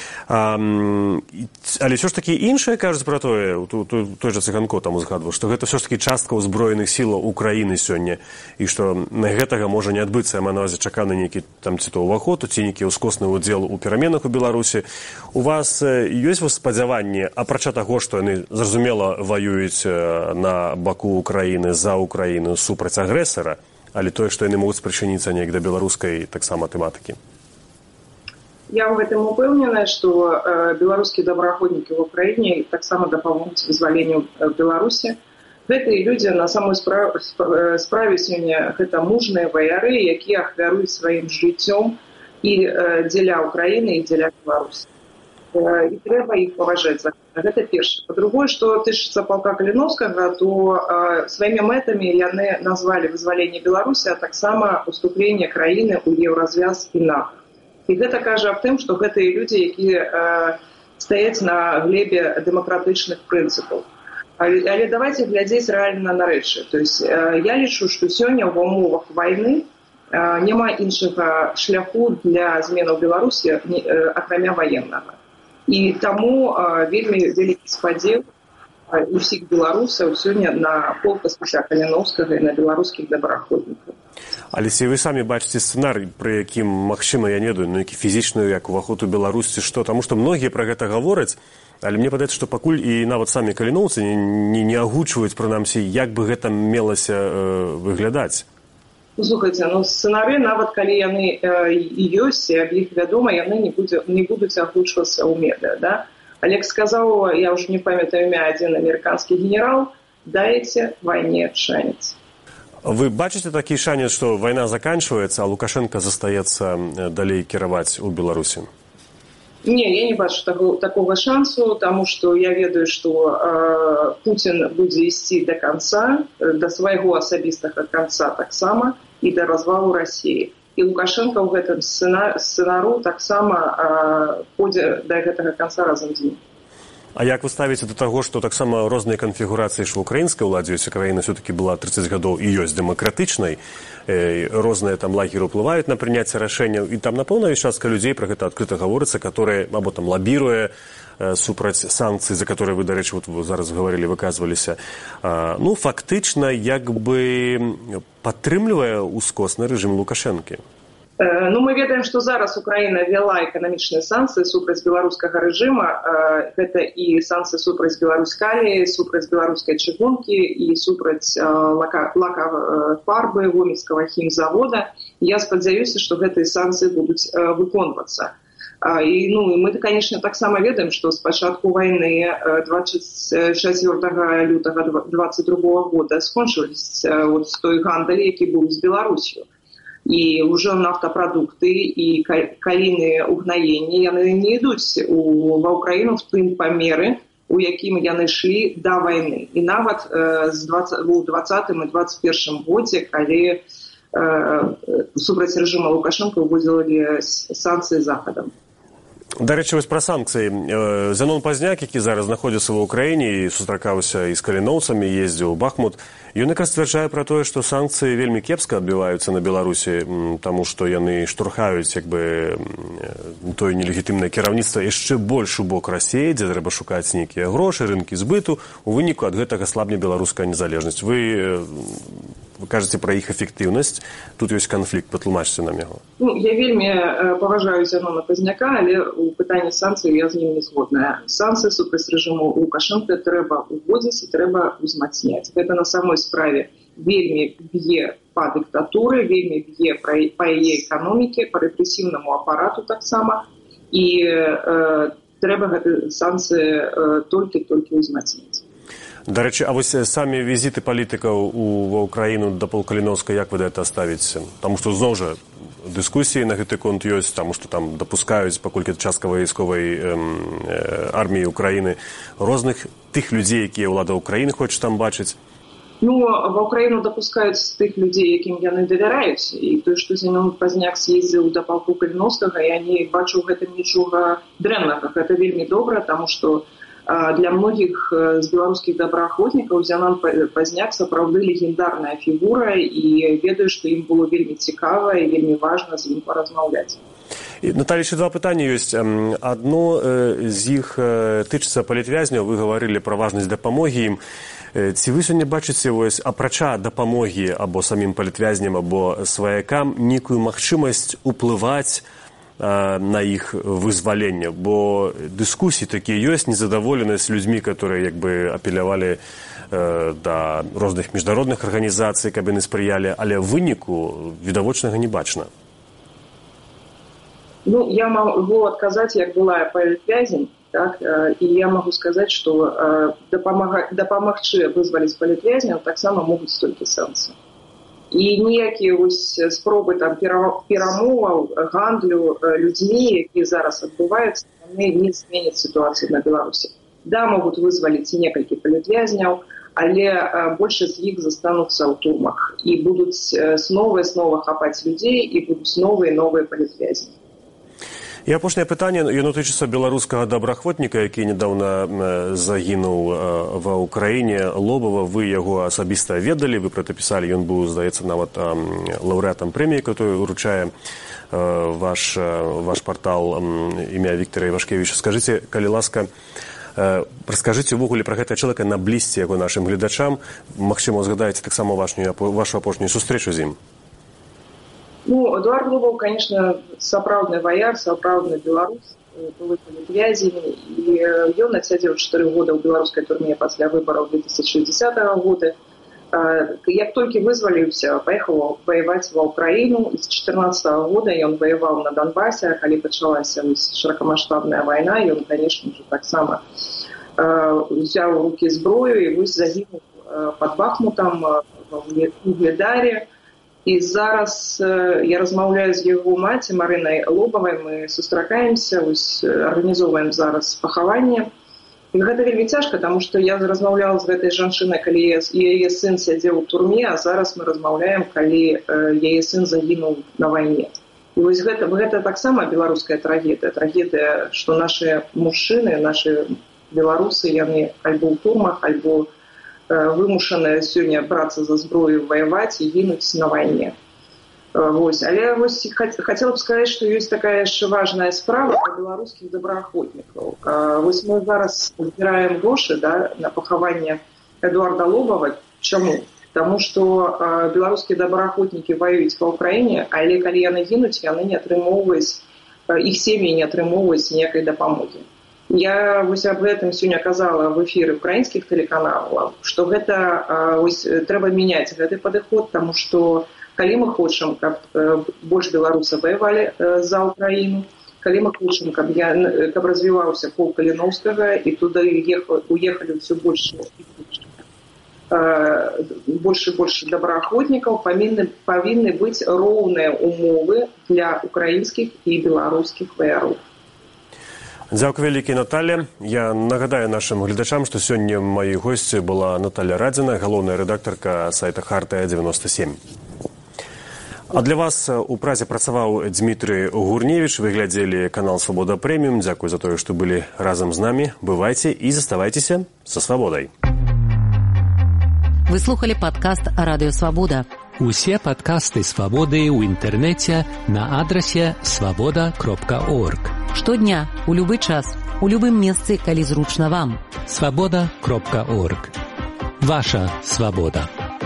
Але ўсё ж такі іншае кажуць пра тое, той жа Цыганко там узгадваў, што гэта ўсё ж такі частка ўзброеных сілаў Украіны сёння, і што на гэтага можа не адбыцца, я маю на ўвазе чаканы нейкі там ці то ўваход, ці нейкі ўскосны ўдзел у пераменах у Беларусі. У вас ёсць спадзяванне, апрача таго, што яны зразумела ваююць на баку Украіны, за Украіну, супраць агрэсара, але тое, што яны могуць спрычыніцца неяк да беларускай таксама тэматыкі? Я ў гэтым упэўненая, што беларускія добраахвотнікі ў Украіне таксама дапамогуць вызваленню Беларусі. Гэтыя людзі на самой справе сёння гэта мужныя ваяры, якія ахвяруюць сваім жыццём і дзеля Украіны і дзеля Беларусі. І трэба іх паважаць за гэта. Гэта першае. Па-другое, што тычыцца палка Каліновскага, то сваімі мэтамі яны назвалі вызваленне Беларусі, а таксама уступленне краіны ў еўразвяз і НАТО. І гэта кажа аб тым, што гэтыя людзі, якія стаяць на глебе дэмакратычных прынцыпаў. Але давайте глядзець рэальна на рэчы. То есть я лічу, што сёння ў умовах вайны няма іншага шляху для зменаў Беларусі, акрамя ваеннага. І таму вельмі вялікі спадзеў і ўсіх беларусаў сёння на полка Каліноўскага і на беларускіх добраахвотнікаў. Алексей, вы самі бачыце сцэнарый, пры якім, магчыма, я не ведаю, які фізічную, як уваход у Беларусь, што, таму што многія пра гэта гавораць, але мне падаецца, што пакуль і нават самі каліноўцы не агучваюць, прынамсі, як бы гэта мелася выглядаць. Слухайце, сцэнары, нават калі яны і ёсць, і аб іх вядома, яны не будуць агучвацца ў медыа, да? Олег сказаў, я ўжо не памятаю імя, адзін амерыканскі генерал, дайце вайне шанец. Вы бачыце такі шанец, што вайна заканчваецца, а Лукашенко застаецца далей кіраваць у Беларусі? Не, я не бачу такога шансу, таму што я ведаю, што Путін будзе ісці да канца, да свайго асабістага канца таксама і да развалу Расіі. І Лукашенко ў гэтым сцэнару таксама пойдзе да гэтага канца разам з ім. А як вы ставіце да таго, што таксама розныя канфігурацыі, што украінскай уладзе ёсць, краіна все-таки была 30 гадоў і ёсць дэмакратычнай, розныя там лагеры ўплываюць на прыняцце рашэнняў, і там, напэўна, ёсць частка людзей, пра гэта адкрыта гаворыцца, которые або там лабіруе супраць санкцый, за которые вы, дарэчы, вот зараз гаварылі, выказваліся, ну, фактычна, як бы падтрымлівае ускосны рэжым Лукашэнкі. Ну, мы ведаем, што зараз Украіна ввяла эканамічныя санкцыі супраць беларускага рэжыма. Гэта і санкцыі супраць беларускалі, супраць беларускай чыгункі і супраць лакафарбы гомельскага хімзавода. Я спадзяюся, што гэтыя санкцыі будуць выконвацца. І мы, конечно, таксама ведаем, што з пачатку вайны 24 лютага 2022 года скончыліся той гандаль, які быў з Беларусью. І ўжо нафтапрадукты і калійныя ўгнаенні, яны не ідуць ва ўкраіну в тым памеры, у якім яны ішлі да вайны. І нават у 2020 і 2021 годзе, калі супраць рэжыма Лукашенко ўводзілі санкцыі захадам. Дарэчы, вось пра санкцыі. Зянон Пазняк, які зараз знаходзіцца ва ўкраіне і сустракаўся і з каліноўцамі, ездзіў у Бахмут, ён якраз сцвярджае пра тое, што санкцыі вельмі кепска адбіваюцца на Беларусі, таму што яны штурхаюць як бы тое нелегітымнае кіраўніцтва яшчэ больш у бок Расіі, дзе трэба шукаць нейкія грошы, рынкі збыту. У выніку ад гэтага слабне беларуская незалежнасць. Вы кажаце пра іх эфектыўнасць. Тут ёсць канфлікт, патлумачце нам яго. Я вельмі паважаю Зянона Пазняка, але у пытанні санкцый я з ім не згодная. Санкцыі супраць рэжыму Лукашенка трэба уводзіць і трэба узмацняць. Гэта на самой справе вельмі б'е па дыктатуры, вельмі б'е па яе эканоміке, па рэпрэсіўнаму апарату таксама. І трэба гэты санкцыі толькі узмацняць. Дарэчы, а вось самі візіты палітыкаў ва ўкраіну да Каліноўскай, як вы гэта ставіце? Таму што зноў жа дыскусіі на гэты конт ёсць, таму што там дапускаюць, паколькі частка вайсковай арміі Украіны, розных тых людзей, якія ўлада Украіны хоча там бачыць. Ва ўкраіну дапускаюць тых людзей, якім яны давяраюць. І тое, што Зянон Пазняк з'ездзіў да палку Каліноўскага, я не бачу ў гэтым нічога дрэннага. Гэта вельмі добра, таму што для многіх з беларускіх добраахвотнікаў Зянон Пазняк сапраўды легендарная фігура, і ведаю, што ім было вельмі цікава і вельмі важна з ім паразмаўляць. Наталья, еще два пытання ёсць. Адно з іх тычыцца палітвязняў. Вы гаварылі пра важнасць дапамогі ім. Ці вы сёння бачыце, вось, апрача дапамогі або самім палітвязням, або сваякам, нейкую магчымасць уплываць на іх вызвалення, бо дыскусіі такія ёсць, незадаволенасць людзьмі, которые як бы апелявалі да розных міжнародных арганізацый, каб яны спрыялі, але выніку відавочнага не бачна. Я магу адказаць, як была палітвязень, так, і я магу сказаць, што дапамагчы вызваліць палітвязняў таксама могуць толькі санкцыі. І ніякія спробы перамоваў, гандлю людзьмі, якія зараз адбываюцца, яны не зменяць сітуацыю на Беларусі. Да, могуць вызваліць некалькі палітвязняў, але большасць з іх застануцца ў турмах. І будуць снова хапаць людзей, і будуць новыя палітвязні. І апошняе пытанне, яно тычыцца беларускага добраахвотніка, які нядаўна загінуў ва ўкраіне, Лобава. Вы яго асабіста ведалі, вы пра гэта пісалі, ён быў, здаецца, нават лаўрэатам прэміі, якую уручае ваш партал імя Віктара Івашкевіча. Скажыце, калі ласка, Раскажыце ўвогуле пра гэтага чалавека наблізьце яго нашым гледачам. Магчыма, згадаеце таксама вашу апошнюю сустрэчу з ім. Ну, Эдуард Лобаў, конечно, сапраўдны ваяр, сапраўдны беларус, былы палітвязень, і ён адсядзеў 4 года ў беларускай турме пасля выбараў 2010 года. Як толькі вызваліўся, паехаў ваяваць ва Ўкраіну. З 2014 года ён ваяваў на Донбасе, калі пачалася шырокамаштабная вайна, ён, конечно же, таксама взяў у рукі зброю і вось загінуў пад Бахмутам ва Вугледаре. І зараз я размаўляю з яго маці Марынай Лобавай, мы сустракаемся, арганізоўваем зараз пахаванне. І гэта вельмі цяжка, таму што я размаўляла з гэтай жанчынай, калі яе сын сядзеў у турме, а зараз мы размаўляем, калі яе сын загінуў на вайне. І вось гэта таксама беларуская трагедыя, што нашы мужчыны, нашы беларусы, яны альбо ў турмах, альбо вымушаныя сёння брацца за зброю, ваяваць і гінуць на вайне. Але хотела бы сказать, что есть такая еще важная справа про белорусских доброохотников. Мы зараз збираем гроши на похование Эдуарда Лобава. Чему? Потому что белорусские доброохотники воюют по Украине, але калі яны гінуць, яны не атрымоўваюць, іх сем'і не атрымоўваюць ніякай дапамогі. Я об этом сегодня казала в эфире украинских телеканалов, что это трэба менять гэты падыход, потому что калі мы хочам, каб больш беларусаў ваявалі за Украіну, калі мы хочам, каб развіваўся полк Каліноўскага і туды уехалі ўсё больш і больш добраахвотнікаў, павінны быць роўныя умовы для украінскіх і беларускіх ваяроў. Дзякуй вялікі, Наталья. Я нагадаю нашим гледачам, што сёння маёй госцю была Наталья Радзіна, галоўная рэдактарка сайта Хартыя 97. А для вас у Празе працаваў Дмітрый Гурневіч. Вы глядзелі канал «Свабода Прэміум». Дзякуй за тое, што былі разам з намі. Бывайце і заставайцеся са свабодай. Вы слухали падкаст «Радыё Свабода». Усе падкасты «Свабоды» ў інтэрнэце на адрасе свабода.орг. Штодня, у любы час, у любым месцы, калі зручна вам. свабода.орг. Ваша свабода.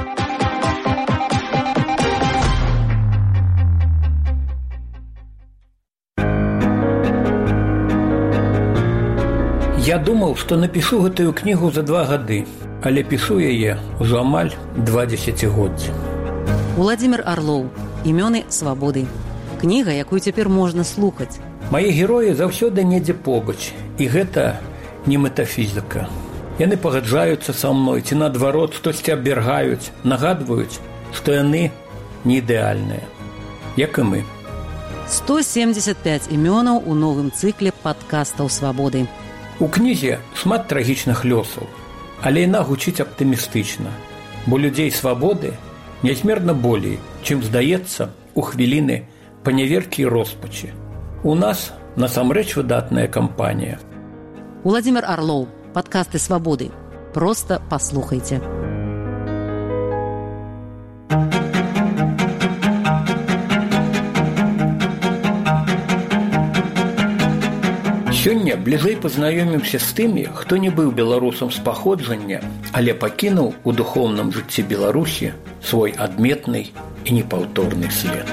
Я думаў, што напішу гэтую кнігу за 2 гады, але пішу яе ўжо амаль 2 дзесяцігоддзі. Уладзімір Арлоў. Імёны свабоды. Кніга, якую цяпер можна слухаць. Мае героі заўсёды недзе побач, і гэта не метафізіка. Яны пагаджаюцца са мной, ці наадварот штосьці абвяргаюць, нагадваюць, што яны не ідэальныя, як і мы. 175 імёнаў у новым цыкле падкастаў «Свабоды». У кнізе шмат трагічных лёсаў, але яна гучыць аптымістычна, бо людзей свабоды нязмерна болей, чым здаецца у хвіліны паняверкі і роспачы. У нас насамрэч выдатная кампанія. Уладзімір Арлоў. Падкасты «Свабоды». Проста паслухайце. Сёння бліжэй пазнаёмімся з тымі, хто не быў беларусам з паходжання, але пакінуў у духоўным жыцці Беларусі свой адметны і непаўторны след.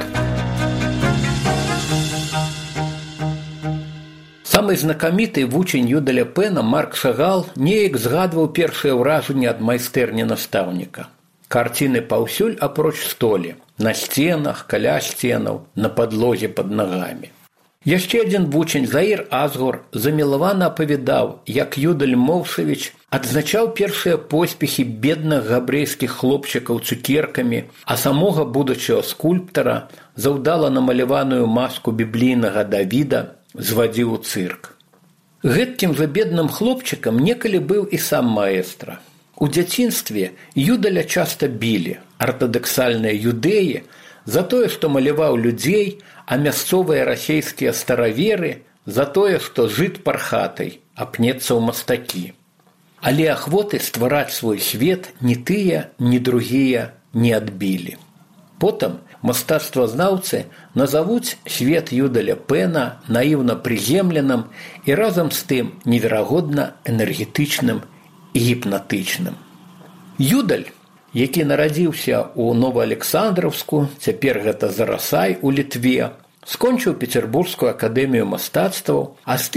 Самы знакаміты вучань Юдаля Пэна Марк Шагал неяк згадваў першае ўражанне ад майстэрні настаўніка. Карціны паўсюль апроч столі, на сценах, каля сценаў, на падлозе пад нагамі. Яшчэ адзін вучань Заір Азгур замілавана апавядаў, як Юдаль Моўшавіч адзначаў першыя поспехі бедных габрэйскіх хлопчыкаў цукеркамі, а самога будучага скульптара за ўдала намаляваную маску біблійнага Давіда звадзіў у цырк. Гэткім жа бедным хлопчыкам некалі быў і сам маэстра. У дзяцінстве Юдаля часта білі, артадаксальныя юдэі, за тое, што маляваў людзей, а мясцовыя расейскія стараверы за тое, што жыт пархатай апнецца ў мастакі. Але ахвоты ствараць свой свет ні тыя, ні другія не адбілі. Потым мастацтвазнаўцы назавуць свет Юдаля Пэна наіўна прыземленым і разам з тым неверагодна энергетычным і гіпнатычным. Юдаль, які нарадзіўся ў Новаалександраўску, цяпер гэта Зарасай у Літве, скончыў Петербургскую акадэмію мастацтваў, а з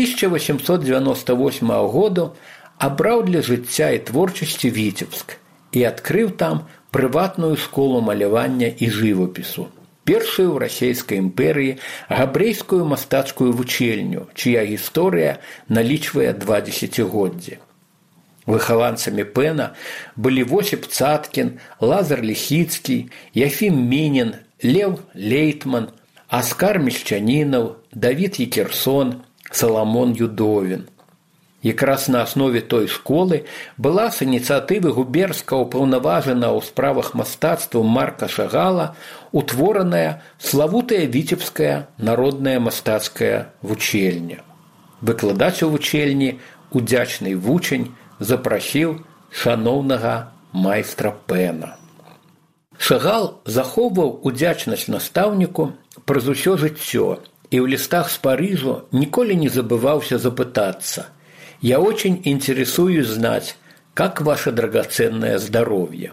1898 году абраў для жыцця і творчасці Віцебск і адкрыў там прыватную школу малявання і жывапісу, першую ў расійскай імперыі габрэйскую мастацкую вучэльню, чыя гісторыя налічвае 2 дзесяцігоддзі. Выхаванцамі Пэна былі Восіп Цаткін, Лазар Лісіцкі, Яфім Мінін, Леў Лейтман, Аскар Мещанінаў, Давід Екерсон, Саламон Юдовін. Якраз на аснове той школы была з ініцыятывы губернскага ўпаўнаважанага ў справах мастацтва Марка Шагала утвораная славутая Віцебская народная мастацкая вучэльня. Выкладаць у вучэльні удзячны вучань запрасіў шаноўнага майстра Пэна. Шагал захоўваў удзячнасць настаўніку праз усё жыццё і ў лістах з Парыжу ніколі не забываўся запытацца: «Я очень интересуюсь знать, как ваше драгоценное здоровье».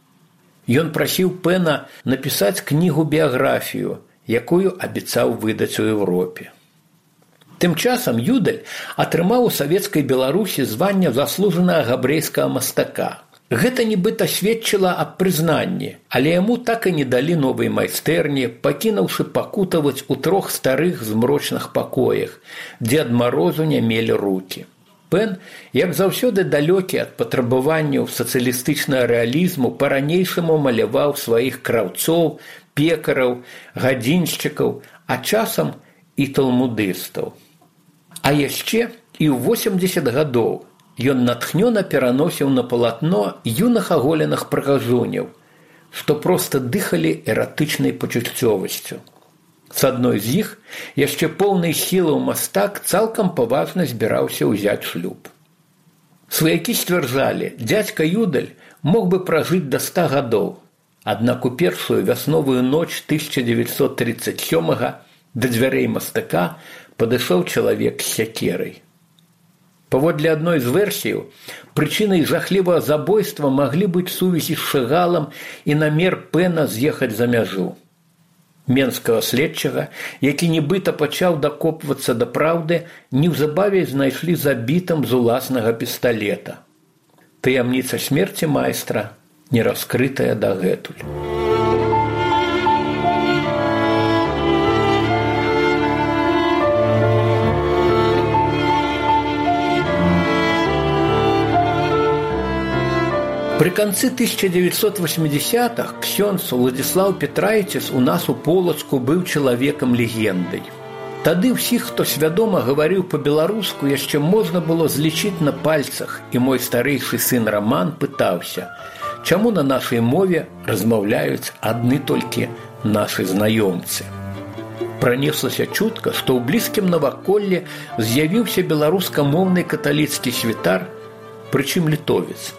Ён прасіў Пэна напісаць кнігу-біяграфію, якую абяцаў выдаць у Еўропе. Тым часам Юдаль атрымаў у савецкай Беларусі званне заслужанага габрэйскага мастака. Гэта нібыта сведчыла аб прызнанні, але яму так і не далі новай майстэрні, пакінуўшы пакутаваць у 3 старых змрочных пакоях, дзе ад марозу не мелі рукі. Пэн, як заўсёды далёкі ад патрабаванняў сацыялістычнага рэалізму, па-ранейшаму маляваў сваіх краўцоў, пекараў, гадзіншчыкаў, а часам і талмудыстаў. А яшчэ і ў 80 гадоў ён натхнёна пераносіў на палатно юных аголеных прыгажуняў, што проста дыхалі эратычнай пачуццёвасцю. З адной з іх яшчэ поўнай сілаў мастак цалкам паважна збіраўся ўзяць шлюб. Сваякі сцвярджалі, дзядзька Юдаль мог бы пражыць да 100 гадоў, аднак у першую вясновую ноч 1937-га да дзвярэй мастака падышоў чалавек з сякерай. Паводле адной з версіяў, прычынай жахлівага забойства маглі быць сувязі з Шагалам і намер Пэна з'ехаць за мяжу. Менскага следчага, які нібыта пачаў дакопвацца да праўды, неўзабаве знайшлі забітым з уласнага пісталета. Таямніца смерці майстра не раскрытая дагэтуль. Пры канцы 1980-х ксёндз Уладзіслаў Петрайціс у нас у Полацку быў чалавекам-легендай. Тады ўсіх, хто свядома гаварыў па-беларуску, яшчэ можна было злічыць на пальцах, і мой старэйшы сын Раман пытаўся, чаму на нашай мове размаўляюць адны толькі нашы знаёмцы. Пранеслася чутка, што ў блізкім наваколлі з'явіўся беларускамоўны каталіцкі святар, прычым літовец.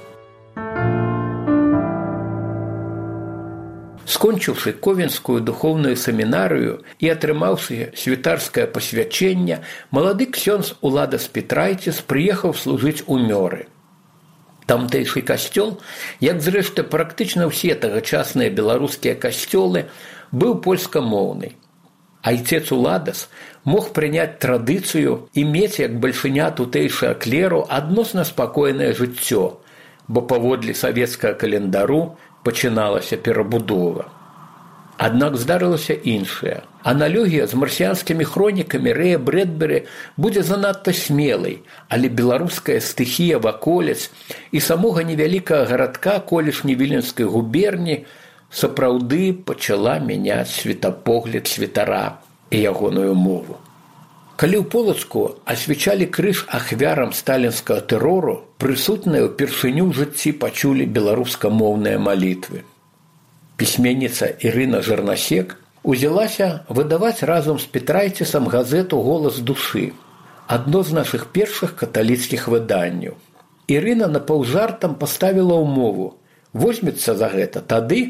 Скончыўшы Ковенскую духоўную семінарыю і атрымаўшы святарскае пасвячэнне, малады ксёндз Уладас Петрайціс прыехаў служыць у Мёры. Тамтэйшы касцёл, як зрэшты практычна ўсе тагачасныя беларускія касцёлы, быў польскамоўны. Айцец Уладас мог прыняць традыцыю і мець, як бальшыня тутэйшага клеру, адносна спакойнае жыццё, бо паводле савецкага календару пачыналася перабудова. Аднак здарылася іншае. Аналогія з марсіанскімі хронікамі Рэя Брэдбері будзе занадта смелай, але беларуская стыхія ваколіц і самога невялікага гарадка колішняй Віленскай губерні сапраўды пачала мяняць светапогляд святара і ягоную мову. Калі ў Полацку асвячалі крыж ахвярам сталінскага тэрору, прысутныя ўпершыню ў жыцці пачулі беларускамоўныя малітвы. Пісьменніца Ірына Жарнасек узялася выдаваць разам з Петрайцісам газету «Голас душы», адно з нашых першых каталіцкіх выданняў. Ірына напаўжартам паставіла ўмову: возьмецца за гэта тады,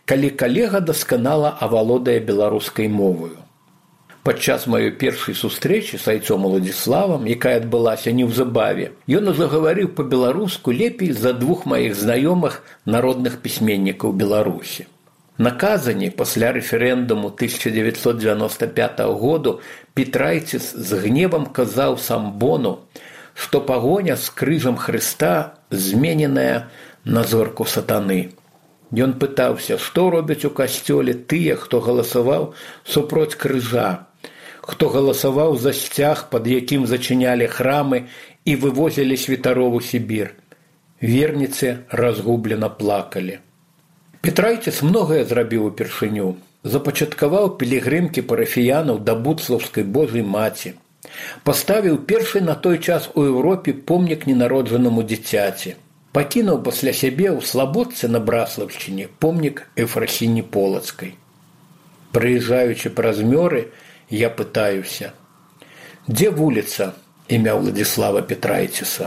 калі калега дасканала авалодае беларускай моваю. Падчас маёй першай сустрэчы з айцом Уладзіславам, якая адбылася неўзабаве, ён загаварыў па-беларуску лепей за двух маіх знаёмых народных пісьменнікаў Беларусі. На Казані пасля рэферэндуму 1995 году Петрайціс з гневам казаў Самбону, што пагоня з крыжам Хрыста змененая на зорку сатаны. Ён пытаўся, што робяць у касцёле тыя, хто галасаваў супроць крыжа, хто галасаваў за сцяг, пад якім зачынялі храмы і вывозілі святароў у Сібір. Верніцы разгублена плакалі. Петрайціс многае зрабіў упершыню. Запачаткаваў пілігрымкі парафіянаў да Буцлаўскай Божай Маці. Паставіў першы на той час у Еўропе помнік ненароджанаму дзіцяці. Пакінуў пасля сябе ў Слабодцы на Браслаўшчыне помнік Эфрасіні Полацкай. Прыязджаючы праз Мёры, я пытаюся, дзе вуліца імя Уладзіслава Петрайціса?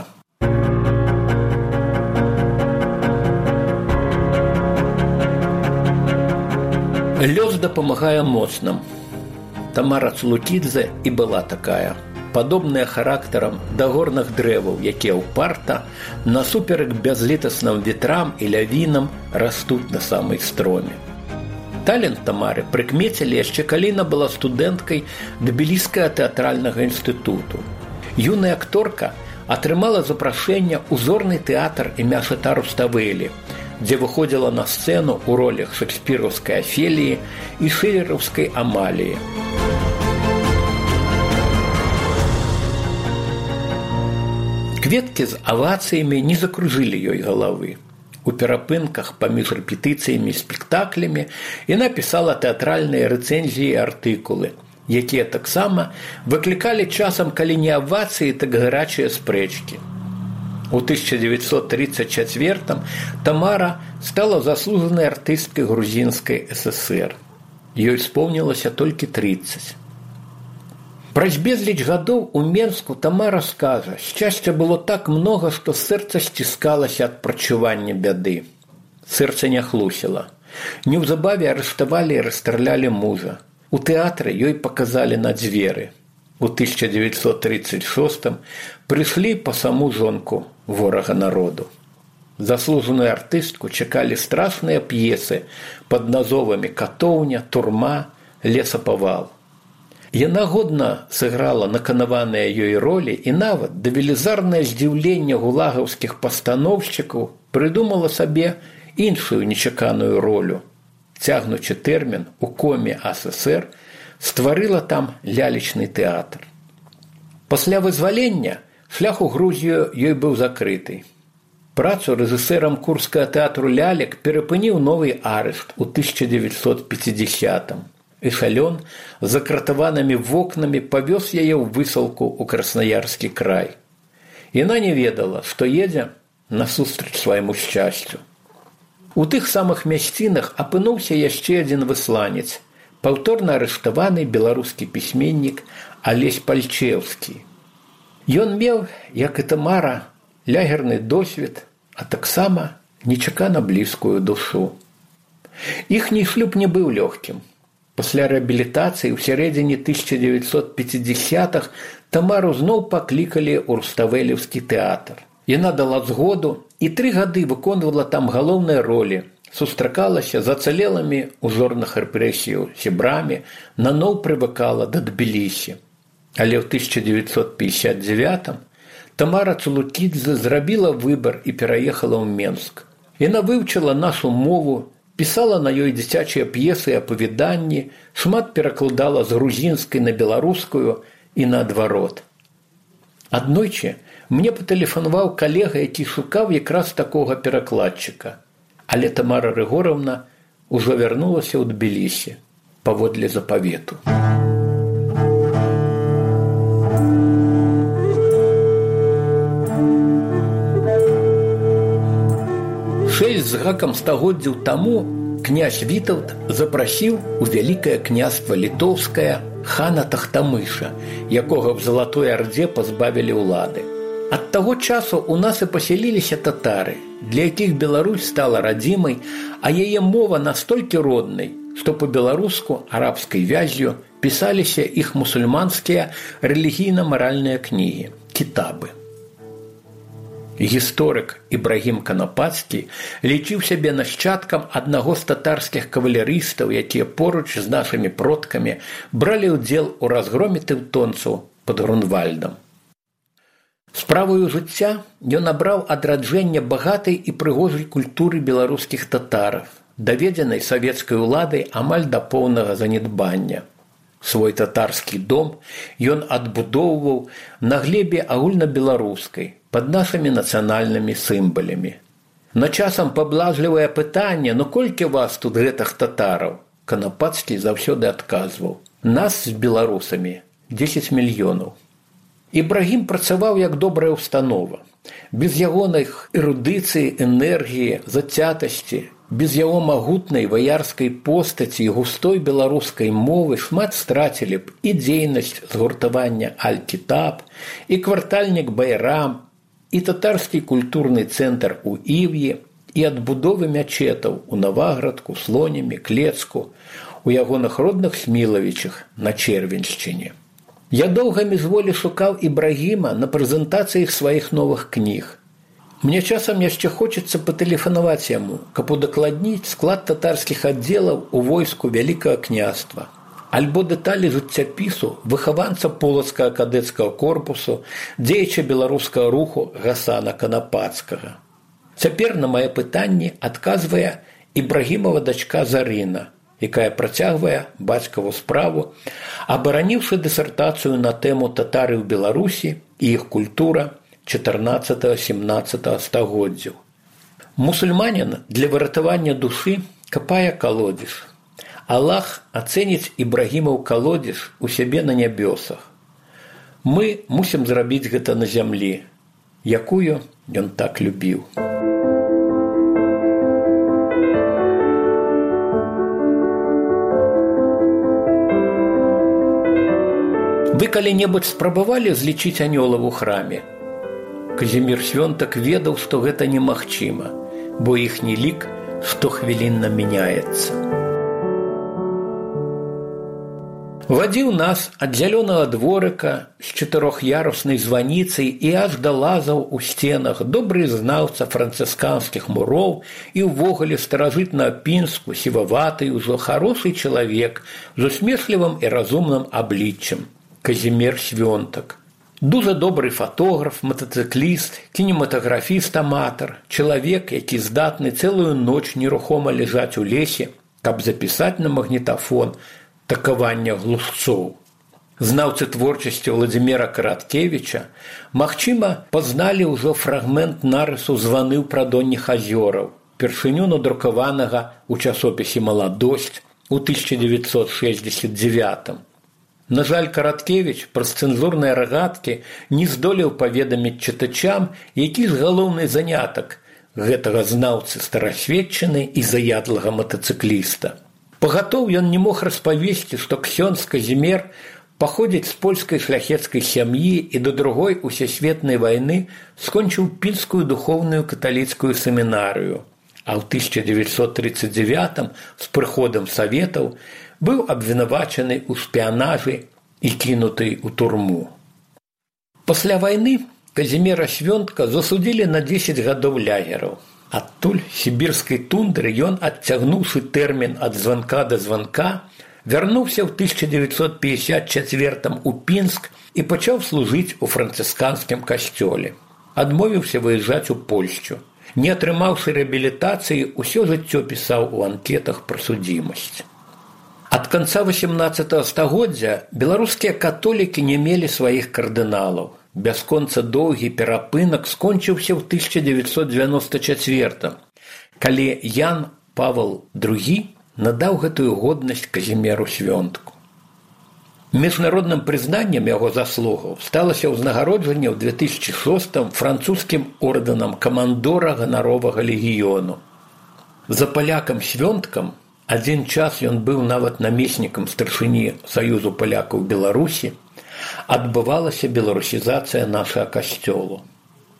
Лёс дапамагае моцным. Тамара Цулукідзе і была такая, падобная характарам да горных дрэваў, якія ўпарта, насуперак бязлітасным ветрам і лявінам растуць на самай строме. Талент Тамары прыкмецілі яшчэ калі яна была студэнткай Тбіліскага тэатральнага інстытуту. Юная акторка атрымала запрашэнне ў зорны тэатр імя Шата Руставелі, дзе выходзіла на сцэну ў ролях шекспіраўскай Афеліі і шылераўскай Амаліі. Кветкі з авацыямі не закружылі ёй галавы. У перапынках паміж рэпетыцыямі і спектаклямі яна пісала тэатральныя рэцэнзіі і артыкулы, якія таксама выклікалі часам, калі не авацыі, так гарачыя спрэчкі. У 1934-м Тамара стала заслужанай артысткай грузінскай ССР. Ёй споўнілася толькі 30. Праз безліч гадоў у Менску Тамара скажа, шчасця было так многа, што сэрца сціскалася ад прачування бяды. Сэрца не хлусіла. Неўзабаве арыштавалі і расстралялі мужа. У тэатры ёй паказалі на дзверы. У 1936-м прыйшлі па саму жонку ворага народу. Заслужаную артыстку чакалі страшныя п'есы пад назовамі «Катоўня», «Турма», «Лесапавал». Яна годна сыграла наканаваныя ёй ролі і нават да велізарнае здзіўлення гулагаўскіх пастаноўшчыкаў прыдумала сабе іншую нечаканую ролю. Цягнучы тэрмін у коме АССР, стварыла там лялечны тэатр. Пасля вызвалення шлях у Грузію ёй быў закрыты. Працу рэжысэрам Курскага тэатру лялек перапыніў новы арышт у 1950-м. Эшалён з закратаванымі вокнамі павёз яе ў высылку ў Краснаярскі край. Яна не ведала, што едзе насустрач свайму шчасцю. У тых самых мясцінах апынуўся яшчэ адзін высланец, паўторна арыштаваны беларускі пісьменнік Алесь Пальчеўскі. Ён меў, як і Тамара, лягерны досвед, а таксама нечакана блізкую душу. Іхні шлюб не быў лёгкім. Пасля рэабілітацыі ў сярэдзіне 1950-х Тамару зноў паклікалі ў Руставелеўскі тэатр. Яна дала згоду і 3 гады выконвала там галоўныя ролі, сустракалася з ацалелымі ў зорных рэпрэсіяў сябрамі, наноў прывыкала да Тбілісі. Але ў 1959-м Тамара Цулукідзе зрабіла выбар і пераехала ў Менск. Яна вывучыла нашу мову, пісала на ёй дзіцячыя п'есы і апавяданні, шмат перакладала з грузінскай на беларускую і наадварот. Аднойчы мне патэлефанаваў калега, які шукаў якраз такога перакладчыка. Але Тамара Рыгоровна ўжо вярнулася ў Тбілісі паводле запавету. Шэсць з гакам стагоддзяў таму князь Вітаўт запрасіў у Вялікае княства Літоўскае хана Тахтамыша, якога в Залатой Ардзе пазбавілі ўлады. Ад таго часу ў нас і пасяліліся татары, для якіх Беларусь стала радзімай, а яе мова настолькі роднай, што па-беларуску арабскай вяззю пісаліся іх мусульманскія рэлігійна-маральныя кнігі, кітабы. Гісторык Ібрагім Канапацкі лічыў сябе нашчадкам аднаго з татарскіх кавалерыстаў, якія поруч з нашымі продкамі бралі ўдзел у разгроме тэўтонцаў пад Грунвальдам. Справаю жыцця ён набраў адраджэння багатай і прыгожай культуры беларускіх татараў, даведзенай савецкай уладай амаль да поўнага занядбання. Свой татарскі дом ён адбудоўваў на глебе агульнабеларускай, пад нашымі нацыянальнымі сімвалямі. На часам паблажлівае пытанне, ну колькі вас тут гэтых татараў? Канапацкі заўсёды адказваў: нас з беларусамі 10 мільёнаў. Ібрагім працаваў як добрая ўстанова. Без ягоных эрудыцыі, энергіі, зацятасці, без яго магутнай ваярскай постаці і густой беларускай мовы шмат страцілі б і дзейнасць згуртавання Аль-Кітаб, і квартальнік Байрам, і татарскі культурны цэнтр у Ів'і, і адбудовы мячэтаў у Наваградку, Слонімі, Клецку, у ягоных родных Смілавічах на Чэрвеншчыне. Я доўга міжволі шукаў Ібрагіма на прэзентацыях сваіх новых кніг. Мне часам яшчэ хочацца патэлефанаваць яму, каб удакладніць склад татарскіх аддзелаў у войску Вялікага княства, альбо дэталі жыццяпісу выхаванца полацкага кадэцкага корпусу, дзеяча беларускага руху Гасана Канапацкага. Цяпер на мае пытанні адказвае Ібрагімова дачка Зарына, якая працягвае бацькаву справу, абараніўшы дысертацыю на тэму татары ў Беларусі і іх культура 14-17 стагоддзяў. Мусульманін для выратавання душы капае калодзеж. Аллах ацэніць Ібрагімаў калодзеж у сябе на нябёсах. Мы мусім зрабіць гэта на зямлі, якую ён так любіў. Вы калі-небудзь спрабавалі злічыць анёлаў у храме? Казімір Свёнтак ведаў, што гэта немагчыма, бо іхні лік штохвілінна мяняецца. Вадзіў нас ад зялёнага дворыка з 4-яруснай званіцай і аж да лазаў у сценах добры знаўца францысканскіх муроў і ўвогуле старажытна-пінску сіваваты ўжо харошы чалавек з усмешлівым і разумным абліччам. Казімір Свёнтак. Дужа добры фатограф, матацыкліст, кінематаграфіст-аматар, чалавек, які здатны цэлую ноч нерухома ляжаць у лесе, каб запісаць на магнітафон такавання глушцоў. Знаўцы творчасці Владзіміра Караткевіча, магчыма, пазналі ўжо фрагмент нарысу «Званы ў прадонніх азёраў», першыню надрукаванага ў часопісе «Маладосць» у 1969. На жаль, Караткевіч праз цэнзурныя рагаткі не здолеў паведаміць чытачам, які ж галоўны занятак гэтага знаўцы старасведчаны і заядлага матацыкліста. Пагатоў ён не мог распавесці, што ксёндз Казімір паходзіць з польскай шляхецкай сям'і і да другой усесветнай вайны скончыў пінскую духоўную каталіцкую семінарыю, а ў 1939 з прыходам саветаў быў абвінавачаны ў шпіянажы і кінуты ў турму. Пасля вайны Казіміра Свёнтка засудзілі на 10 гадоў лагераў. Адтуль сібірскай тундры ён, адцягнуўшы тэрмін ад званка да званка, вярнуўся ў 1954 у Пінск і пачаў служыць у францысканскім касцёле. Адмовіўся выязджаць у Польшчу. Не атрымаўшы рэабілітацыі, усё жыццё пісаў у анкетах пра судзімасць. Ад канца 18 стагоддзя беларускія католікі не мелі сваіх кардыналаў. Бясконца доўгі перапынак скончыўся ў 1994, калі Ян Павел II надаў гэтую годнасць Казіміру Свёнтку. Міжнародным прызнаннем яго заслугаў сталася ўзнагароджанне ў 2006 французскім ордэнам камандора ганаровага легіёну. За палякам Свёнткам адзін час ён быў нават намеснікам старшыні Саюзу палякаў Беларусі, адбывалася беларусізацыя нашага касцёлу.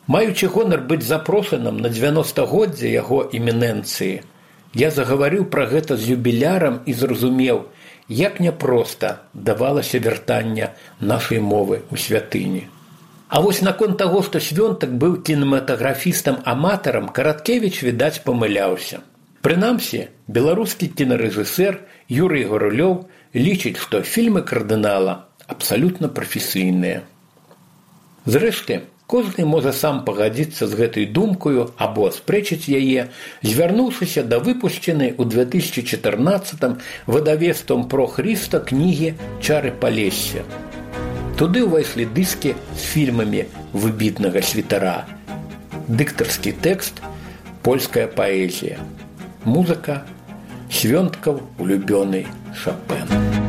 Маючы гонар быць запрошаным на 90-годдзе яго эміненцыі, я загаварыў пра гэта з юбілярам і зразумеў, як няпроста давалася вяртання нашай мовы ў святыні. А вось наконт таго, што Свёнтак быў кінематаграфістам-аматарам, Караткевіч, відаць, памыляўся. Прынамсі, беларускі кінарэжысэр Юрый Гарулёў лічыць, што фільмы кардынала абсалютна прафесійныя. Зрэшты, кожны можа сам пагадзіцца з гэтай думкаю або аспрэчыць яе, звярнуўшыся да выпушчанай у 2014 выдавецтвам «Про Христа» кнігі «Чары Палесся». Туды ўвайшлі дыскі з фільмамі выбітнага святара, дыктарскі тэкст, польская паэзія, музыка, Свёнткаў улюбёны Шопен.